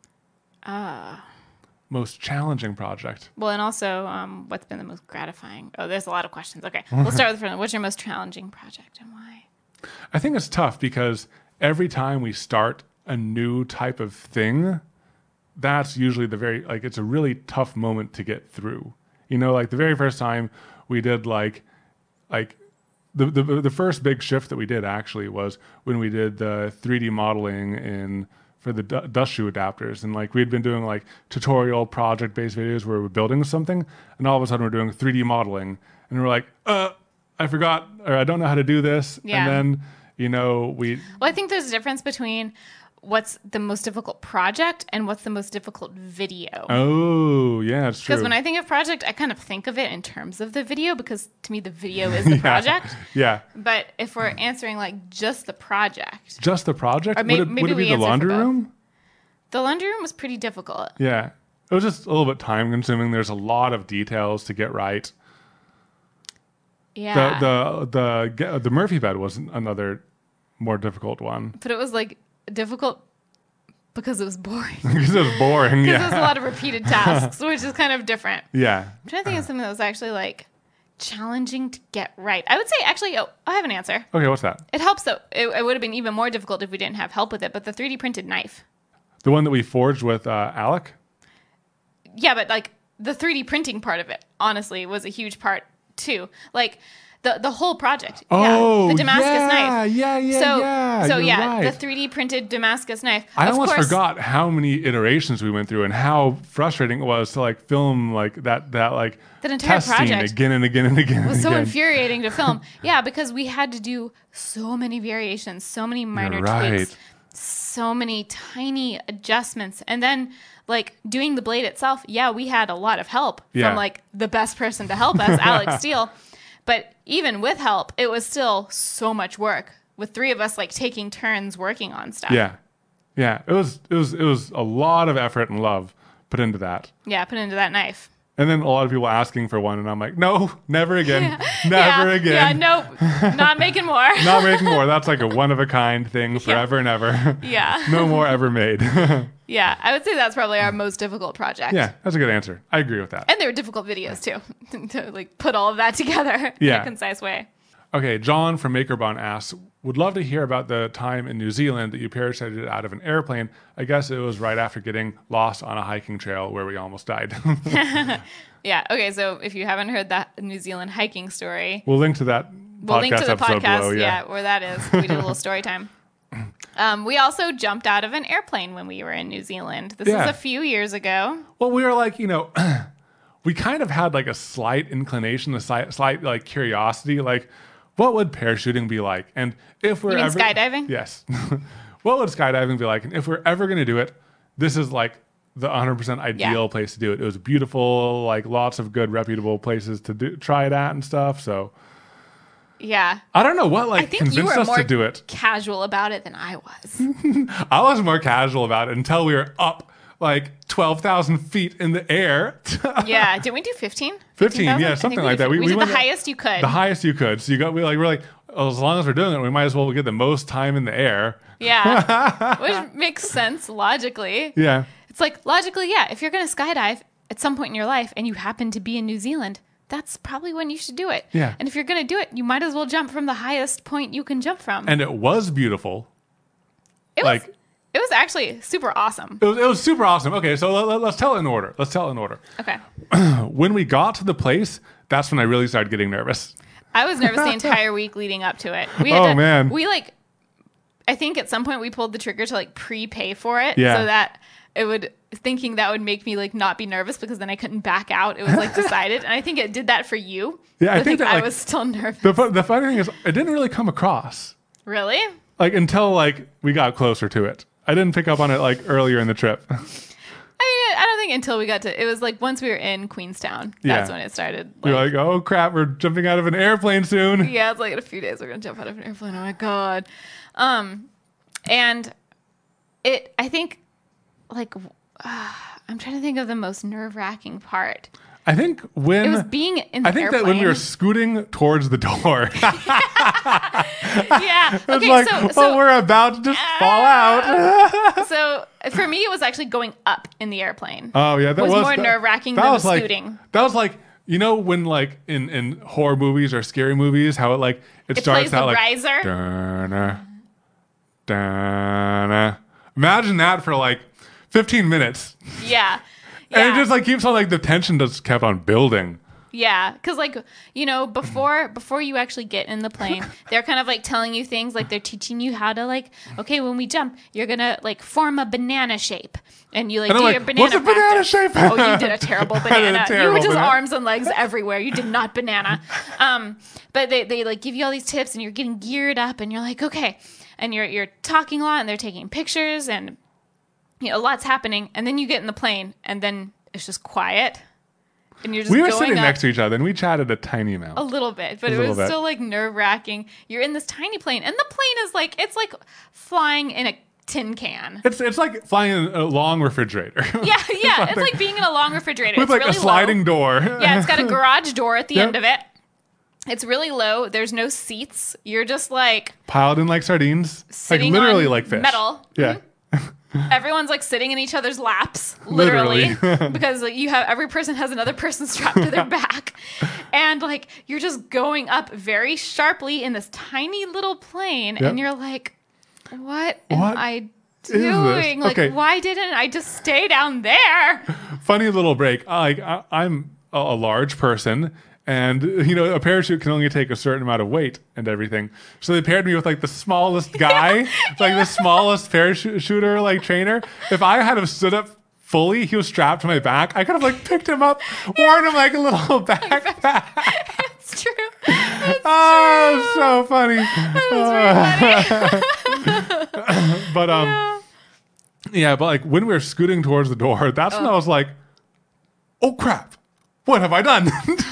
Most challenging project. Well, and also, what's been the most gratifying? Oh, there's a lot of questions. Okay, we'll start with the first one. What's your most challenging project and why? I think it's tough because every time we start a new type of thing, that's usually it's a really tough moment to get through. Like the very first time we did like the first big shift that we did actually was when we did the 3D modeling in for the dust shoe adapters, and like we'd been doing like tutorial project based videos where we're building something, and all of a sudden we're doing 3D modeling, and we're like, I forgot, or I don't know how to do this, and then well, I think there's a difference between what's the most difficult project and what's the most difficult video. Oh, yeah, it's true. Because when I think of project, I kind of think of it in terms of the video, because to me the video is the project. Yeah. But if we're answering like just the project. Just the project? Or maybe would it be the laundry room? The laundry room was pretty difficult. Yeah. It was just a little bit time consuming. There's a lot of details to get right. Yeah. The Murphy bed was another more difficult one. But it was like difficult because it was boring. Because it was boring, Because it was a lot of repeated tasks, which is kind of different. Yeah. I'm trying to think of something that was actually like challenging to get right. I would say actually, I have an answer. Okay, what's that? It helps though. It would have been even more difficult if we didn't have help with it, but the 3D printed knife. The one that we forged with Alec? Yeah, but like the 3D printing part of it, honestly, was a huge part too. Like the whole project. Oh, the Damascus knife. Yeah. So You're right. right. The 3D printed Damascus knife. I almost forgot how many iterations we went through and how frustrating it was to like film like that like that entire test project scene again and again and again. It was so infuriating to film. Yeah, because we had to do so many variations, so many minor tweaks, so many tiny adjustments, and then like doing the blade itself. Yeah, we had a lot of help from like the best person to help us, Alex Steele. But even with help, it was still so much work with three of us like taking turns working on stuff. Yeah. It was a lot of effort and love put into that. Yeah, put into that knife. And then a lot of people asking for one, and I'm like, no, never again. Never again. Yeah, no, not making more. Not making more. That's like a one-of-a-kind thing forever and ever. Yeah. No more ever made. Yeah, I would say that's probably our most difficult project. Yeah, that's a good answer. I agree with that. And they were difficult videos, too, to like put all of that together in a concise way. Okay, John from MakerBon asks, would love to hear about the time in New Zealand that you parachuted out of an airplane. I guess it was right after getting lost on a hiking trail where we almost died. Yeah, okay, so if you haven't heard that New Zealand hiking story... We'll link to that podcast below, yeah, where that is. We did a little story time. We also jumped out of an airplane when we were in New Zealand. This was a few years ago. Well, we were like, we kind of had like a slight inclination, a slight like curiosity, like what would parachuting be like? And if we're ever skydiving? Yes. What would skydiving be like? And if we're ever going to do it, this is like the 100% ideal place to do it. It was beautiful, like lots of good reputable places to try it at and stuff. So yeah, I don't know what convinced us to do it. Casual about it than I was. I was more casual about it until we were up like 12,000 feet in the air. Yeah, didn't we do 15? 15, yeah, something like that. We did the highest you could. The highest you could. So we're like, as long as we're doing it, we might as well get the most time in the air. Yeah, which makes sense logically. Yeah, it's like logically, yeah. If you're going to skydive at some point in your life and you happen to be in New Zealand, that's probably when you should do it. Yeah. And if you're going to do it, you might as well jump from the highest point you can jump from. And it was beautiful. It was actually super awesome. It was super awesome. Okay, so let's tell it in order. Okay. When we got to the place, that's when I really started getting nervous. I was nervous the entire week leading up to it. Man. I think at some point we pulled the trigger to like prepay for it so that thinking that would make me like not be nervous because then I couldn't back out. It was like decided. And I think it did that for you. Yeah, I think that, I was still nervous. The funny thing is it didn't really come across. Really? Like until like we got closer to it. I didn't pick up on it like earlier in the trip. I don't think until we got to, it was like once we were in Queenstown, that's when it started. You're like, oh crap, we're jumping out of an airplane soon. Yeah, it's like in a few days we're going to jump out of an airplane. Oh my God. And I think like, I'm trying to think of the most nerve-wracking part. I think when... It was being in the airplane. That when we were scooting towards the door. Yeah. It's okay, like, so we're about to just fall out. So for me, it was actually going up in the airplane. Oh, yeah. That was more nerve-wracking than the scooting. That was like, when like in horror movies or scary movies, how it starts out like... riser. Dun-na, dun-na. Imagine that for like 15 minutes. Yeah. And it just like keeps on like the tension just kept on building. Yeah, because like, you know, before you actually get in the plane, they're kind of like telling you things, like they're teaching you how to like, okay, when we jump, you're gonna like form a banana shape, and you like do your banana. What's a banana shape? Oh, you did a terrible banana. You were just banana. arms and legs everywhere. You did not banana. But they like give you all these tips, and you're getting geared up, and you're like, okay, and you're talking a lot, and they're taking pictures, and you know, a lot's happening, and then you get in the plane, and then it's just quiet. And you're just we were sitting next to each other, and we chatted a tiny amount. A little bit, but it was still like nerve-wracking. You're in this tiny plane, and the plane is like, it's like flying in a tin can. It's like flying in a long refrigerator. Yeah. It's like being in a long refrigerator. With it's like really a sliding low. door. Yeah, it's got a garage door at the end of it. It's really low. There's no seats. You're just like... piled in like sardines. Sitting like literally on like fish. Metal. Yeah. Mm-hmm. Everyone's like sitting in each other's laps, literally. Because like, every person has another person strapped to their back. And like, you're just going up very sharply in this tiny little plane. Yep. And you're like, what am I doing? Like, why didn't I just stay down there? Funny little break. I'm a large person, and you know, a parachute can only take a certain amount of weight and everything. So they paired me with like the smallest guy, like the smallest parachuter like trainer. If I had have stood up fully, he was strapped to my back. I could have like picked him up, worn him like a little backpack. It's true. It's so funny. But yeah, but like when we were scooting towards the door, that's when I was like, oh crap, what have I done?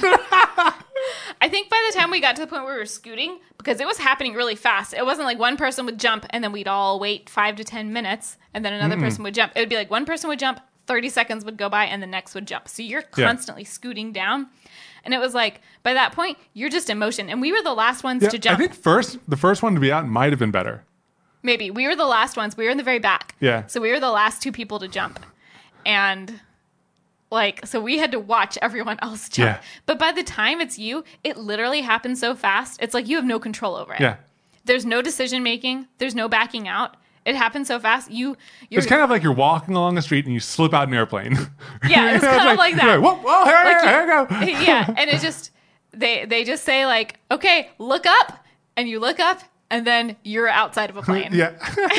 I think by the time we got to the point where we were scooting, because it was happening really fast, it wasn't like one person would jump and then we'd all wait 5 to 10 minutes and then another person would jump. It would be like one person would jump, 30 seconds would go by, and the next would jump. So you're constantly scooting down. And it was like, by that point, you're just in motion. And we were the last ones to jump. I think the first one to be out might have been better. Maybe. We were the last ones. We were in the very back. Yeah. So we were the last 2 people to jump. And... like, so we had to watch everyone else jump. Yeah. But by the time it's you, it literally happens so fast. It's like you have no control over it. Yeah. There's no decision making. There's no backing out. It happens so fast. It's kind of like you're walking along the street and you slip out an airplane. Yeah, it's kind of like that. Like, whoa, here I go. Yeah, and it just, they just say like, okay, look up. And you look up and then you're outside of a plane. Yeah.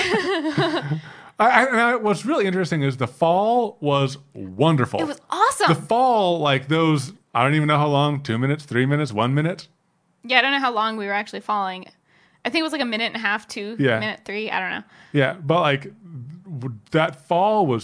What's really interesting is the fall was wonderful. It was awesome. The fall, like those, I don't even know how long, 2 minutes, 3 minutes, 1 minute. Yeah, I don't know how long we were actually falling. I think it was like 1.5 minutes, 2 minute 3. I don't know. Yeah, but like that fall was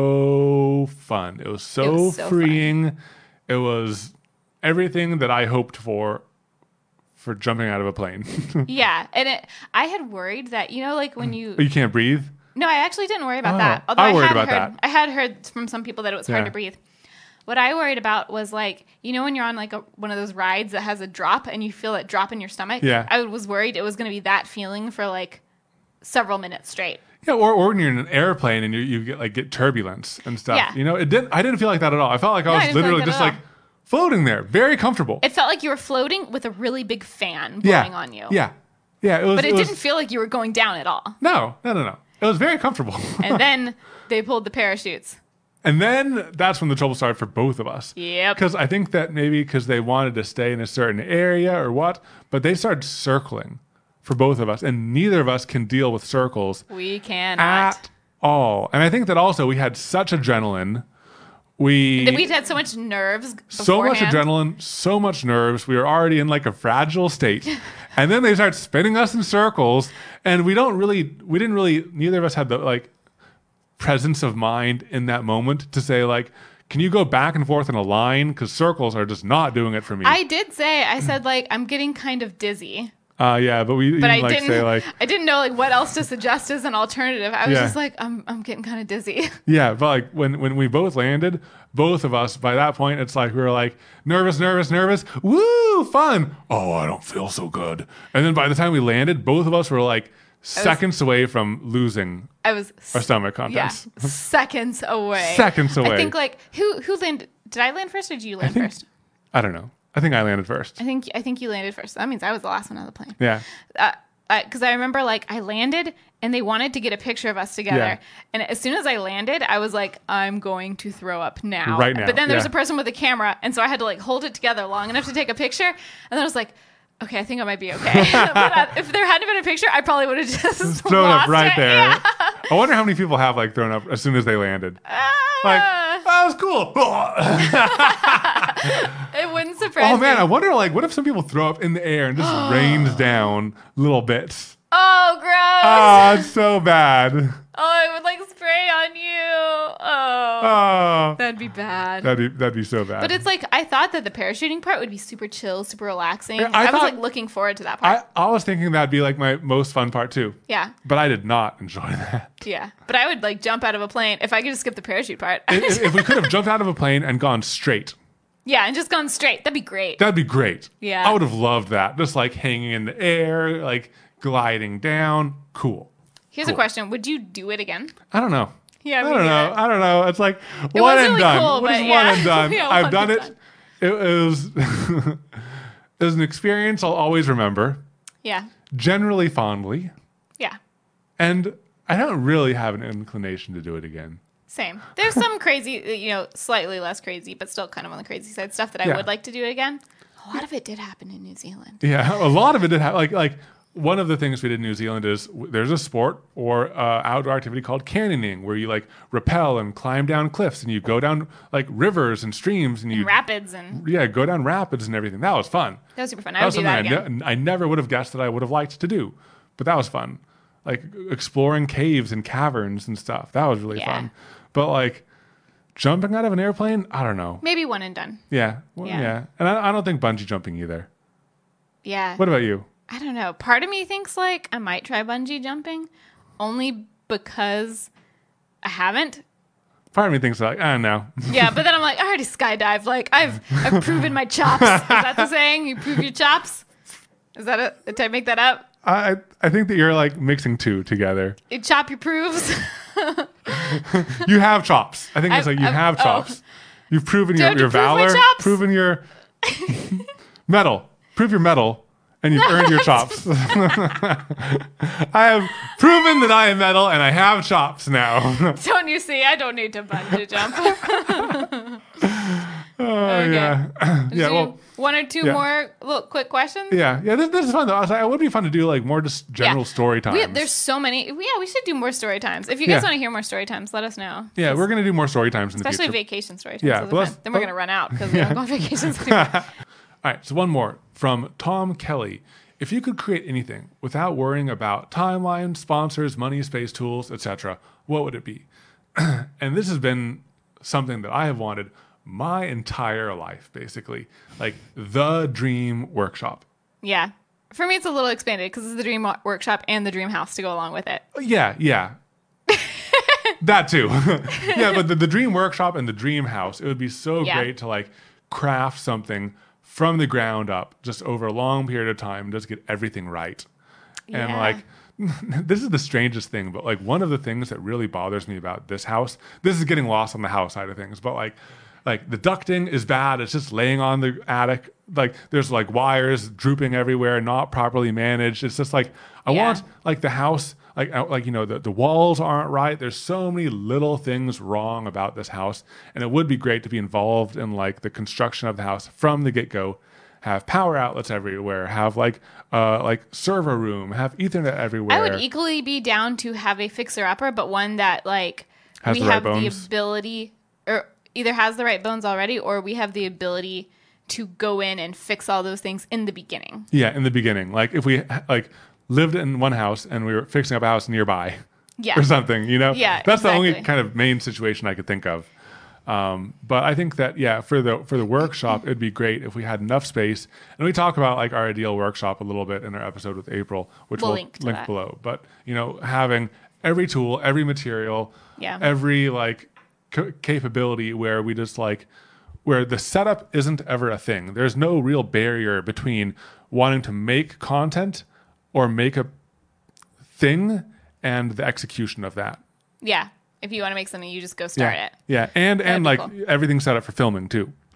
so fun. It was so freeing. Fun. It was everything that I hoped for jumping out of a plane. Yeah, and I had worried that, you know, like when you can't breathe. No, I actually didn't worry about that. Although I worried about that. I had heard from some people that it was hard to breathe. What I worried about was like, you know, when you're on like one of those rides that has a drop and you feel that drop in your stomach. Yeah. I was worried it was going to be that feeling for like several minutes straight. Yeah, or when you're in an airplane and you get turbulence and stuff. Yeah. You know, I didn't feel like that at all. I felt like I was literally just like floating there, very comfortable. It felt like you were floating with a really big fan blowing on you. Yeah. Yeah. But it didn't feel like you were going down at all. No. It was very comfortable. And then they pulled the parachutes. And then that's when the trouble started for both of us. Yep. Because I think that maybe because they wanted to stay in a certain area or what, but they started circling for both of us. And neither of us can deal with circles. We cannot. At all. And I think that also we had such adrenaline. We'd had so much nerves beforehand. So much adrenaline, so much nerves. We were already in like a fragile state. And then they start spinning us in circles. And neither of us had the like presence of mind in that moment to say like, can you go back and forth in a line? Because circles are just not doing it for me. I said like, I'm getting kind of dizzy. Yeah, but I didn't know like what else to suggest as an alternative. I was just like, I'm getting kind of dizzy. Yeah, but like when we both landed, both of us by that point, it's like we were like nervous, woo, fun. Oh, I don't feel so good. And then by the time we landed, both of us were like seconds away from losing our stomach contents. Yeah, seconds away. Seconds away. I think like who landed? Did I land first or did you land first? I don't know. I think I landed first. I think you landed first. That means I was the last one on the plane. Yeah. because I remember like I landed and they wanted to get a picture of us together. Yeah. And as soon as I landed, I was like, I'm going to throw up now. Right now. But then there's a person with a camera. And so I had to like hold it together long enough to take a picture. And then I was like, okay, I think I might be okay. But if there hadn't been a picture, I probably would have just thrown up right it. there. Yeah. I wonder how many people have like thrown up as soon as they landed. Like, that was cool. It wouldn't surprise me. Oh man, I wonder like what if some people throw up in the air and just rains down little bits. Oh, gross. Oh, it's so bad. Oh, it would like spray on you. Oh. That'd be bad. That'd be so bad. But it's like, I thought that the parachuting part would be super chill, super relaxing. Yeah, I was like looking forward to that part. I was thinking that'd be like my most fun part too. Yeah. But I did not enjoy that. Yeah. But I would like jump out of a plane if I could just skip the parachute part. If we could have jumped out of a plane and gone straight. Yeah, and just gone straight. That'd be great. That'd be great. Yeah. I would have loved that. Just like hanging in the air, like gliding down. Cool. Here's a question. Would you do it again? I don't know. Yeah, I don't know. I don't know. It's like It one was and really done. cool, What is but one yeah. and done? Yeah, I've one done and it. It was it was an experience I'll always remember. Yeah. Generally fondly. Yeah. And I don't really have an inclination to do it again. Same. There's some crazy, slightly less crazy, but still kind of on the crazy side stuff that I would like to do again. A lot of it did happen in New Zealand. Yeah, a lot of it did happen. Like one of the things we did in New Zealand is there's a sport or outdoor activity called canyoning where you like rappel and climb down cliffs and you go down like rivers and streams and you rapids and go down rapids and everything. That was fun. That was super fun. I would do that again. I never would have guessed that I would have liked to do, but that was fun. Like exploring caves and caverns and stuff. That was really fun. But like jumping out of an airplane, I don't know. Maybe one and done. Yeah. Well, yeah. And I don't think bungee jumping either. Yeah. What about you? I don't know. Part of me thinks like I might try bungee jumping only because I haven't. Part of me thinks like, I don't know. Yeah, but then I'm like, I already skydived. Like I've proven my chops. Is that the saying? You prove your chops? Is that it? Did I make that up? I think that you're like mixing two together. You chop your proves. You have chops. I think it's like you have chops. You've proven your valor, proven your metal. Prove your metal, and you've earned your chops. I have proven that I am metal, and I have chops now. Don't you see? I don't need to bungee jump. Okay. Yeah. Well, one or two more little quick questions. Yeah. This is fun though. I was like, it would be fun to do like more just general story times. There's so many. Yeah, we should do more story times. If you guys want to hear more story times, let us know. Yeah, we're gonna do more story times in the future. Especially vacation story times. Yeah, then we're gonna run out because we don't go on vacations anymore. All right. So one more from Tom Kelly. If you could create anything without worrying about timelines, sponsors, money, space, tools, etc., what would it be? And this has been something that I have wanted my entire life, basically. Like the dream workshop. Yeah. For me, it's a little expanded because it's the dream workshop and the dream house to go along with it. Yeah. That too. Yeah, but the dream workshop and the dream house, it would be so great to like craft something from the ground up just over a long period of time, just get everything right. Yeah. And like, this is the strangest thing, but like one of the things that really bothers me about this house, this is getting lost on the house side of things, but like the ducting is bad. It's just laying on the attic. Like there's like wires drooping everywhere, not properly managed. It's just like, I want like the house, the walls aren't right. There's so many little things wrong about this house. And it would be great to be involved in like the construction of the house from the get-go, have power outlets everywhere, have like server room, have Ethernet everywhere. I would equally be down to have a fixer-upper, but one that like has we the right have bones. the ability, or either has the right bones already, or we have the ability to go in and fix all those things in the beginning. Yeah, in the beginning. Like if we like lived in one house and we were fixing up a house nearby or something, Yeah, that's the only kind of main situation I could think of. But I think that, for the workshop, it'd be great if we had enough space. And we talk about like our ideal workshop a little bit in our episode with April, which we'll link below. But, having every tool, every material, every like capability where we just like, where the setup isn't ever a thing. There's no real barrier between wanting to make content or make a thing and the execution of that. Yeah. If you want to make something, you just go start it. Yeah. And like cool. Everything's set up for filming too.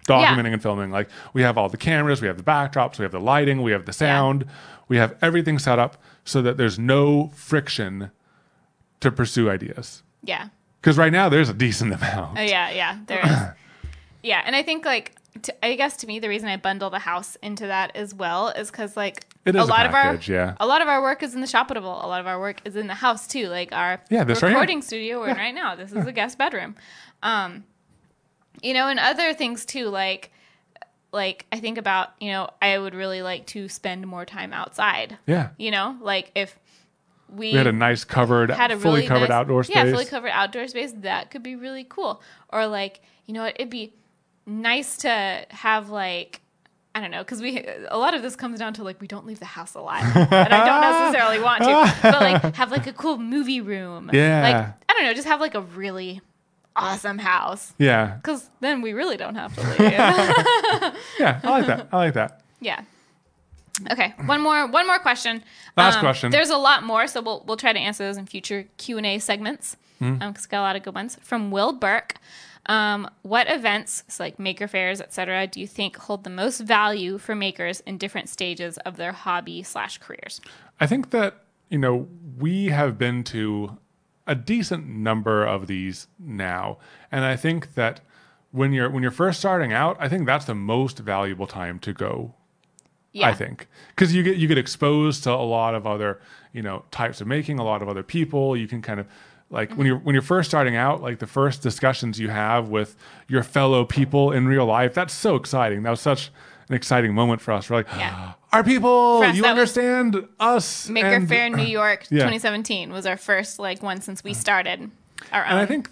documenting and filming. Like we have all the cameras, we have the backdrops, we have the lighting, we have the sound, we have everything set up so that there's no friction to pursue ideas. Yeah. Because right now there's a decent amount. Yeah, there is. Yeah, and I think like I guess to me the reason I bundle the house into that as well is because like it is a lot package, a lot of our work is in the Shopitable. A lot of our work is in the house too. Like our recording studio we're in right now. This is a guest bedroom. You know, and other things too, like I think about, you know, I would really like to spend more time outside. Yeah. You know, like if we had a nice fully covered outdoor space. Yeah, fully covered outdoor space. That could be really cool. Or like, you know what, it'd be nice to have like, I don't know, because a lot of this comes down to like we don't leave the house a lot, and I don't necessarily want to, but like have like a cool movie room. Yeah. Like I don't know, just have like a really awesome house. Yeah. Because then we really don't have to leave. Yeah, I like that. Yeah. Okay, one more question. Last question. There's a lot more, so we'll try to answer those in future Q&A segments. Because got a lot of good ones from Will Burke. What events, so like maker fairs, etc., do you think hold the most value for makers in different stages of their hobby/careers? I think that, you know, we have been to a decent number of these now, and I think that when you're first starting out, I think that's the most valuable time to go. Yeah. I think because you get exposed to a lot of other, you know, types of making, a lot of other people. You can kind of like when you're first starting out, like the first discussions you have with your fellow people in real life, that's so exciting. That was such an exciting moment for us. We're like, our people, you understand us. Maker Faire New York 2017 was our first like one since we started our own. And I think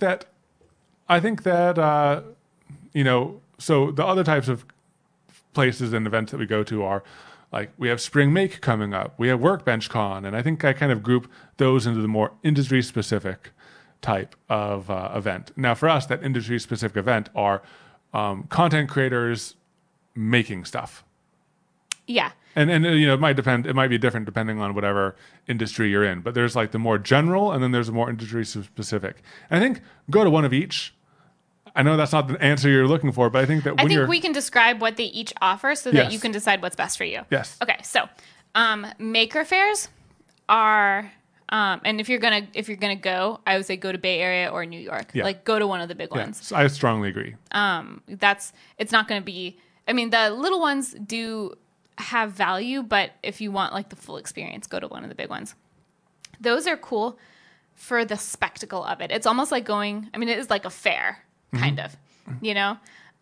that you know, so the other types of places and events that we go to are like we have Spring Make coming up, we have Workbench Con, and I think I kind of group those into the more industry specific type of event. Now for us, that industry specific event are content creators making stuff. Yeah. And you know, it might be different depending on whatever industry you're in, but there's like the more general and then there's the more industry specific. And I think go to one of each. I know that's not the answer you're looking for, but I think that we can describe what they each offer so that you can decide what's best for you. Yes. Okay. So, maker fairs are, and if you're gonna go, I would say go to Bay Area or New York. Yeah. Like go to one of the big ones. I strongly agree. It's not going to be. I mean, the little ones do have value, but if you want like the full experience, go to one of the big ones. Those are cool for the spectacle of it. It's almost like going. I mean, it is like a fair. Kind of, you know?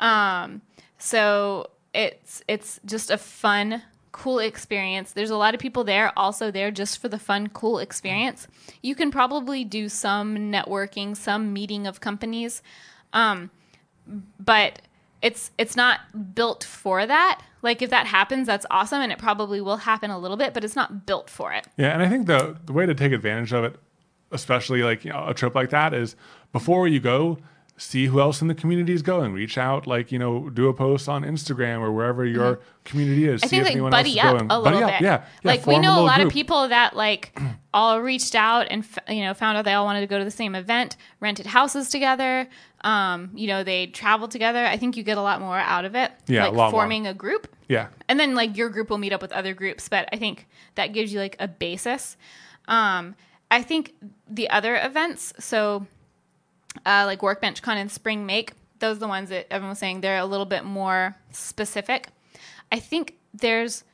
So it's just a fun, cool experience. There's a lot of people there, also there just for the fun, cool experience. You can probably do some networking, some meeting of companies, but it's not built for that. Like if that happens, that's awesome, and it probably will happen a little bit, but it's not built for it. Yeah, and I think the way to take advantage of it, especially like, you know, a trip like that, is before you go, see who else in the community is going. Reach out, like, you know, do a post on Instagram or wherever your community is. I think like buddy up a little bit. Yeah. Like we know a lot of people that like all reached out and found out they all wanted to go to the same event, rented houses together. You know, they traveled together. I think you get a lot more out of it. Yeah, like a lot forming more. A group. Yeah. And then like your group will meet up with other groups, but I think that gives you like a basis. I think the other events, so like Workbench Con and Spring Make, those are the ones that everyone was saying they're a little bit more specific. I think those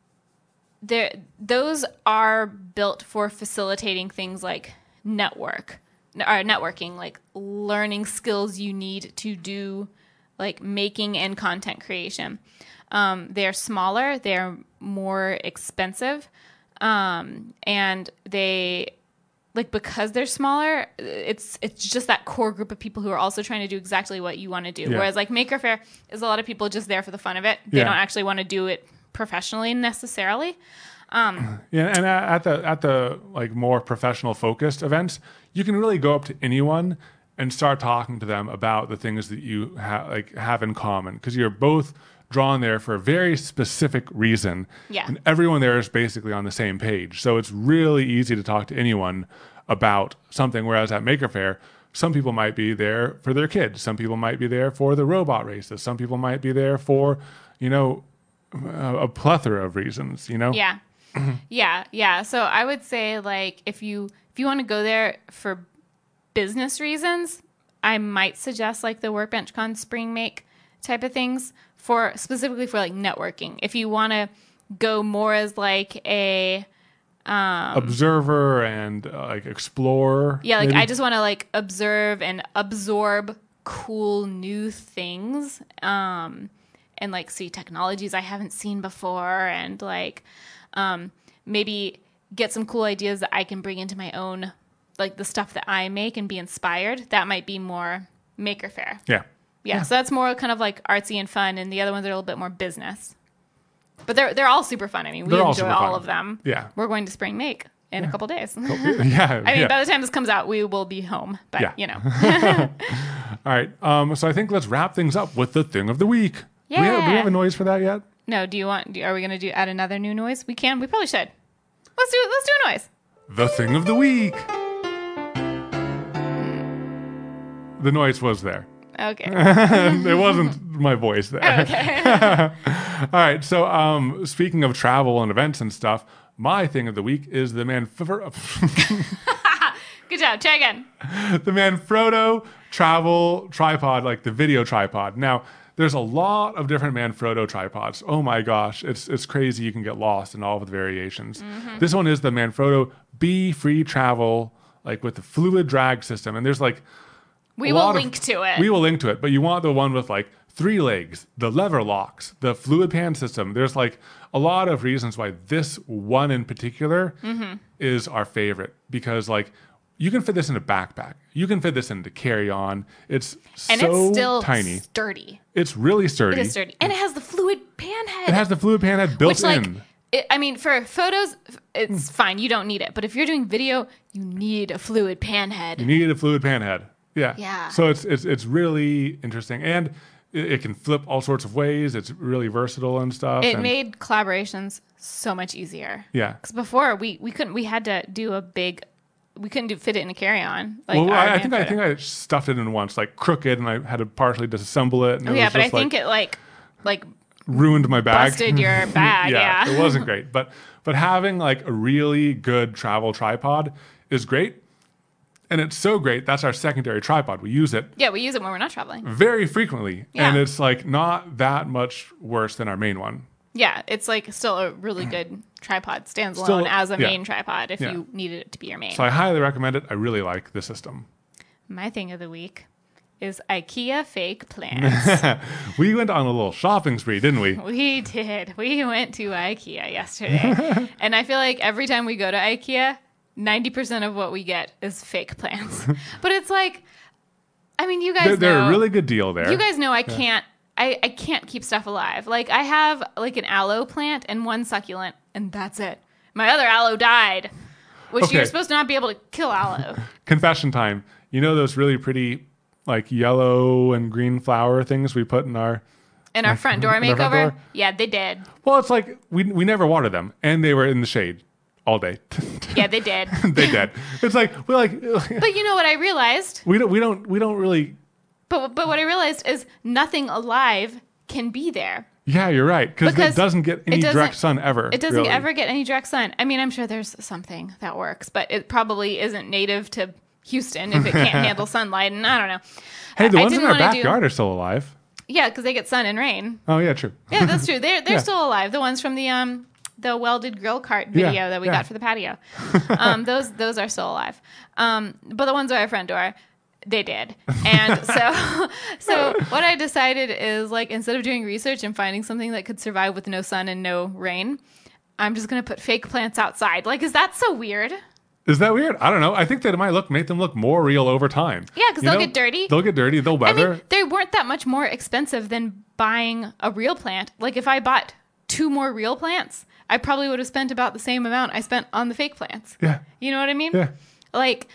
are built for facilitating things like networking, like learning skills you need to do like making and content creation. They're smaller, they're more expensive, and they like because they're smaller, it's just that core group of people who are also trying to do exactly what you want to do. Yeah. Whereas like Maker Faire is a lot of people just there for the fun of it. They don't actually want to do it professionally necessarily. And at the like more professional focused events, you can really go up to anyone and start talking to them about the things that you have in common, because you're both drawn there for a very specific reason. Yeah. And everyone there is basically on the same page. So it's really easy to talk to anyone about something. Whereas at Maker Faire, some people might be there for their kids. Some people might be there for the robot races. Some people might be there for, a plethora of reasons, Yeah. Yeah. So I would say, like, if you want to go there for business reasons, I might suggest like the Workbench Con Spring Make type of things specifically for like networking. If you want to go more as like a observer and like explorer. Yeah, like maybe? I just want to like observe and absorb cool new things, and like see technologies I haven't seen before, and like maybe get some cool ideas that I can bring into my own, like the stuff that I make and be inspired. That might be more Maker Faire. Yeah. So that's more kind of like artsy and fun, and the other ones are a little bit more business. But they're all super fun. I mean, we enjoy all of them. Yeah. We're going to Spring Make in a couple days. Yeah. I mean, by the time this comes out, we will be home. But, All right. So I think let's wrap things up with the thing of the week. Yeah. Do we have a noise for that yet? No. Are we going to add another new noise? We can. We probably should. Let's do a noise. The thing of the week. The noise was there. Okay. It wasn't my voice there. Okay. All right. So, speaking of travel and events and stuff, my thing of the week is the Good job. Try again. The Manfrotto travel tripod, like the video tripod. Now, there's a lot of different Manfrotto tripods. Oh my gosh, it's crazy. You can get lost in all of the variations. Mm-hmm. This one is the Manfrotto B Free Travel, like with the fluid drag system. And there's like we will link to it, but you want the one with like 3 legs, the lever locks, the fluid pan system. There's like a lot of reasons why this one in particular is our favorite, because like you can fit this in a backpack. You can fit this into carry-on. It's still tiny. Sturdy. It's really sturdy. It is sturdy. And it has the fluid pan head. It has the fluid pan head built in. For photos, it's fine. You don't need it. But if you're doing video, you need a fluid pan head. You need a fluid pan head. Yeah. Yeah. So it's really interesting. And it can flip all sorts of ways. It's really versatile and stuff. It made collaborations so much easier. Yeah. Because before we couldn't. We had to do we couldn't fit it in a carry-on. Like I think I stuffed it in once, like crooked, and I had to partially disassemble it. And but I think it like ruined my bag, busted your bag. Yeah, it wasn't great. But having like a really good travel tripod is great, and it's so great. That's our secondary tripod. We use it. Yeah, we use it when we're not traveling very frequently, and it's like not that much worse than our main one. Yeah, it's like still a really good tripod. Stands alone as a main tripod if you needed it to be your main. So I highly recommend it. I really like the system. My thing of the week is IKEA fake plants. We went on a little shopping spree, didn't we? We did. We went to IKEA yesterday. And I feel like every time we go to IKEA, 90% of what we get is fake plants. But it's like, I mean, you guys know. They're a really good deal there. You guys know I can't keep stuff alive. Like I have like an aloe plant and one succulent, and that's it. My other aloe died, which you're supposed to not be able to kill aloe. Confession time. You know those really pretty like yellow and green flower things we put in our front door makeover? Front door? Yeah, they did. Well, it's like we never watered them, and they were in the shade all day. Yeah, they did. They did. It's like we're like. But you know what I realized? We don't really. But what I realized is nothing alive can be there. Yeah, you're right. Because it doesn't get any direct sun ever. It doesn't ever get any direct sun. I mean, I'm sure there's something that works, but it probably isn't native to Houston if it can't handle sunlight. And I don't know. Hey, the ones in our backyard are still alive. Yeah, because they get sun and rain. Oh, yeah, true. Yeah, that's true. They're still alive. The ones from the welded grill cart video that we got for the patio. Those are still alive. But the ones at our front door, they did. And so what I decided is, like, instead of doing research and finding something that could survive with no sun and no rain, I'm just going to put fake plants outside. Like, is that so weird? Is that weird? I don't know. I think that it might make them look more real over time. Yeah, because they'll get dirty. They'll get dirty. They'll weather. I mean, they weren't that much more expensive than buying a real plant. Like, if I bought 2 more real plants, I probably would have spent about the same amount I spent on the fake plants. Yeah. You know what I mean? Yeah. Like,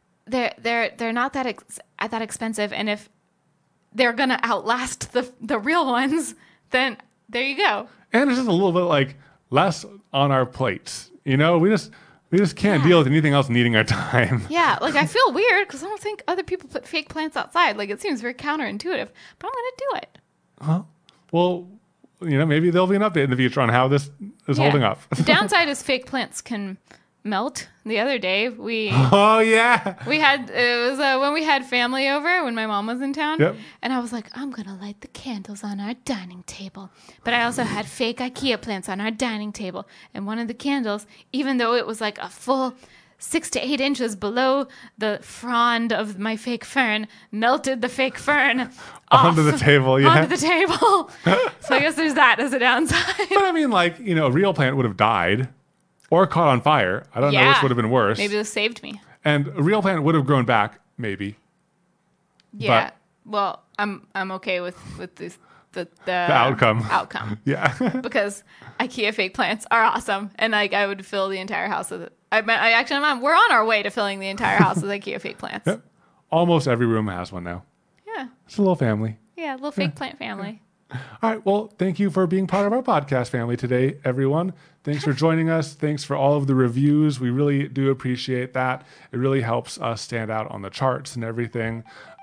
they're not that expensive, and if they're gonna outlast the real ones, then there you go. And it's just a little bit like less on our plates. You know, we just We just can't deal with anything else needing our time. Yeah, like I feel weird because I don't think other people put fake plants outside. Like it seems very counterintuitive, but I'm going to do it. Huh? Well, maybe there'll be an update in the future on how this is holding up. The downside is fake plants can melt. The other day we had it was when we had family over when my mom was in town, and I was like, I'm gonna light the candles on our dining table, but I also had fake IKEA plants on our dining table, and one of the candles, even though it was like a full 6 to 8 inches below the frond of my fake fern, melted the fake fern onto the table. Onto the table. So I guess there's that as a downside. But I mean, like, a real plant would have died or caught on fire. I don't know which would have been worse. Maybe this saved me. And a real plant would have grown back, maybe. Yeah. Well, I'm okay with this. The outcome. Yeah. Because IKEA fake plants are awesome, and like I would fill the entire house with it. We're on our way to filling the entire house with IKEA fake plants. Yep. Almost every room has one now. Yeah. It's a little family. Yeah, a little fake plant family. All right. Well, thank you for being part of our podcast family today, everyone. Thanks for joining us. Thanks for all of the reviews. We really do appreciate that. It really helps us stand out on the charts and everything.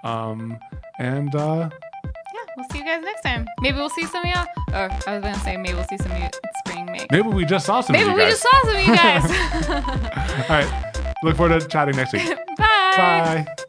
We'll see you guys next time. Maybe we'll see some of y'all. Or I was going to say maybe we'll see some of you at Spring Make. Maybe we just saw some of you guys. Maybe we just saw some of you guys. All right. Look forward to chatting next week. Bye. Bye.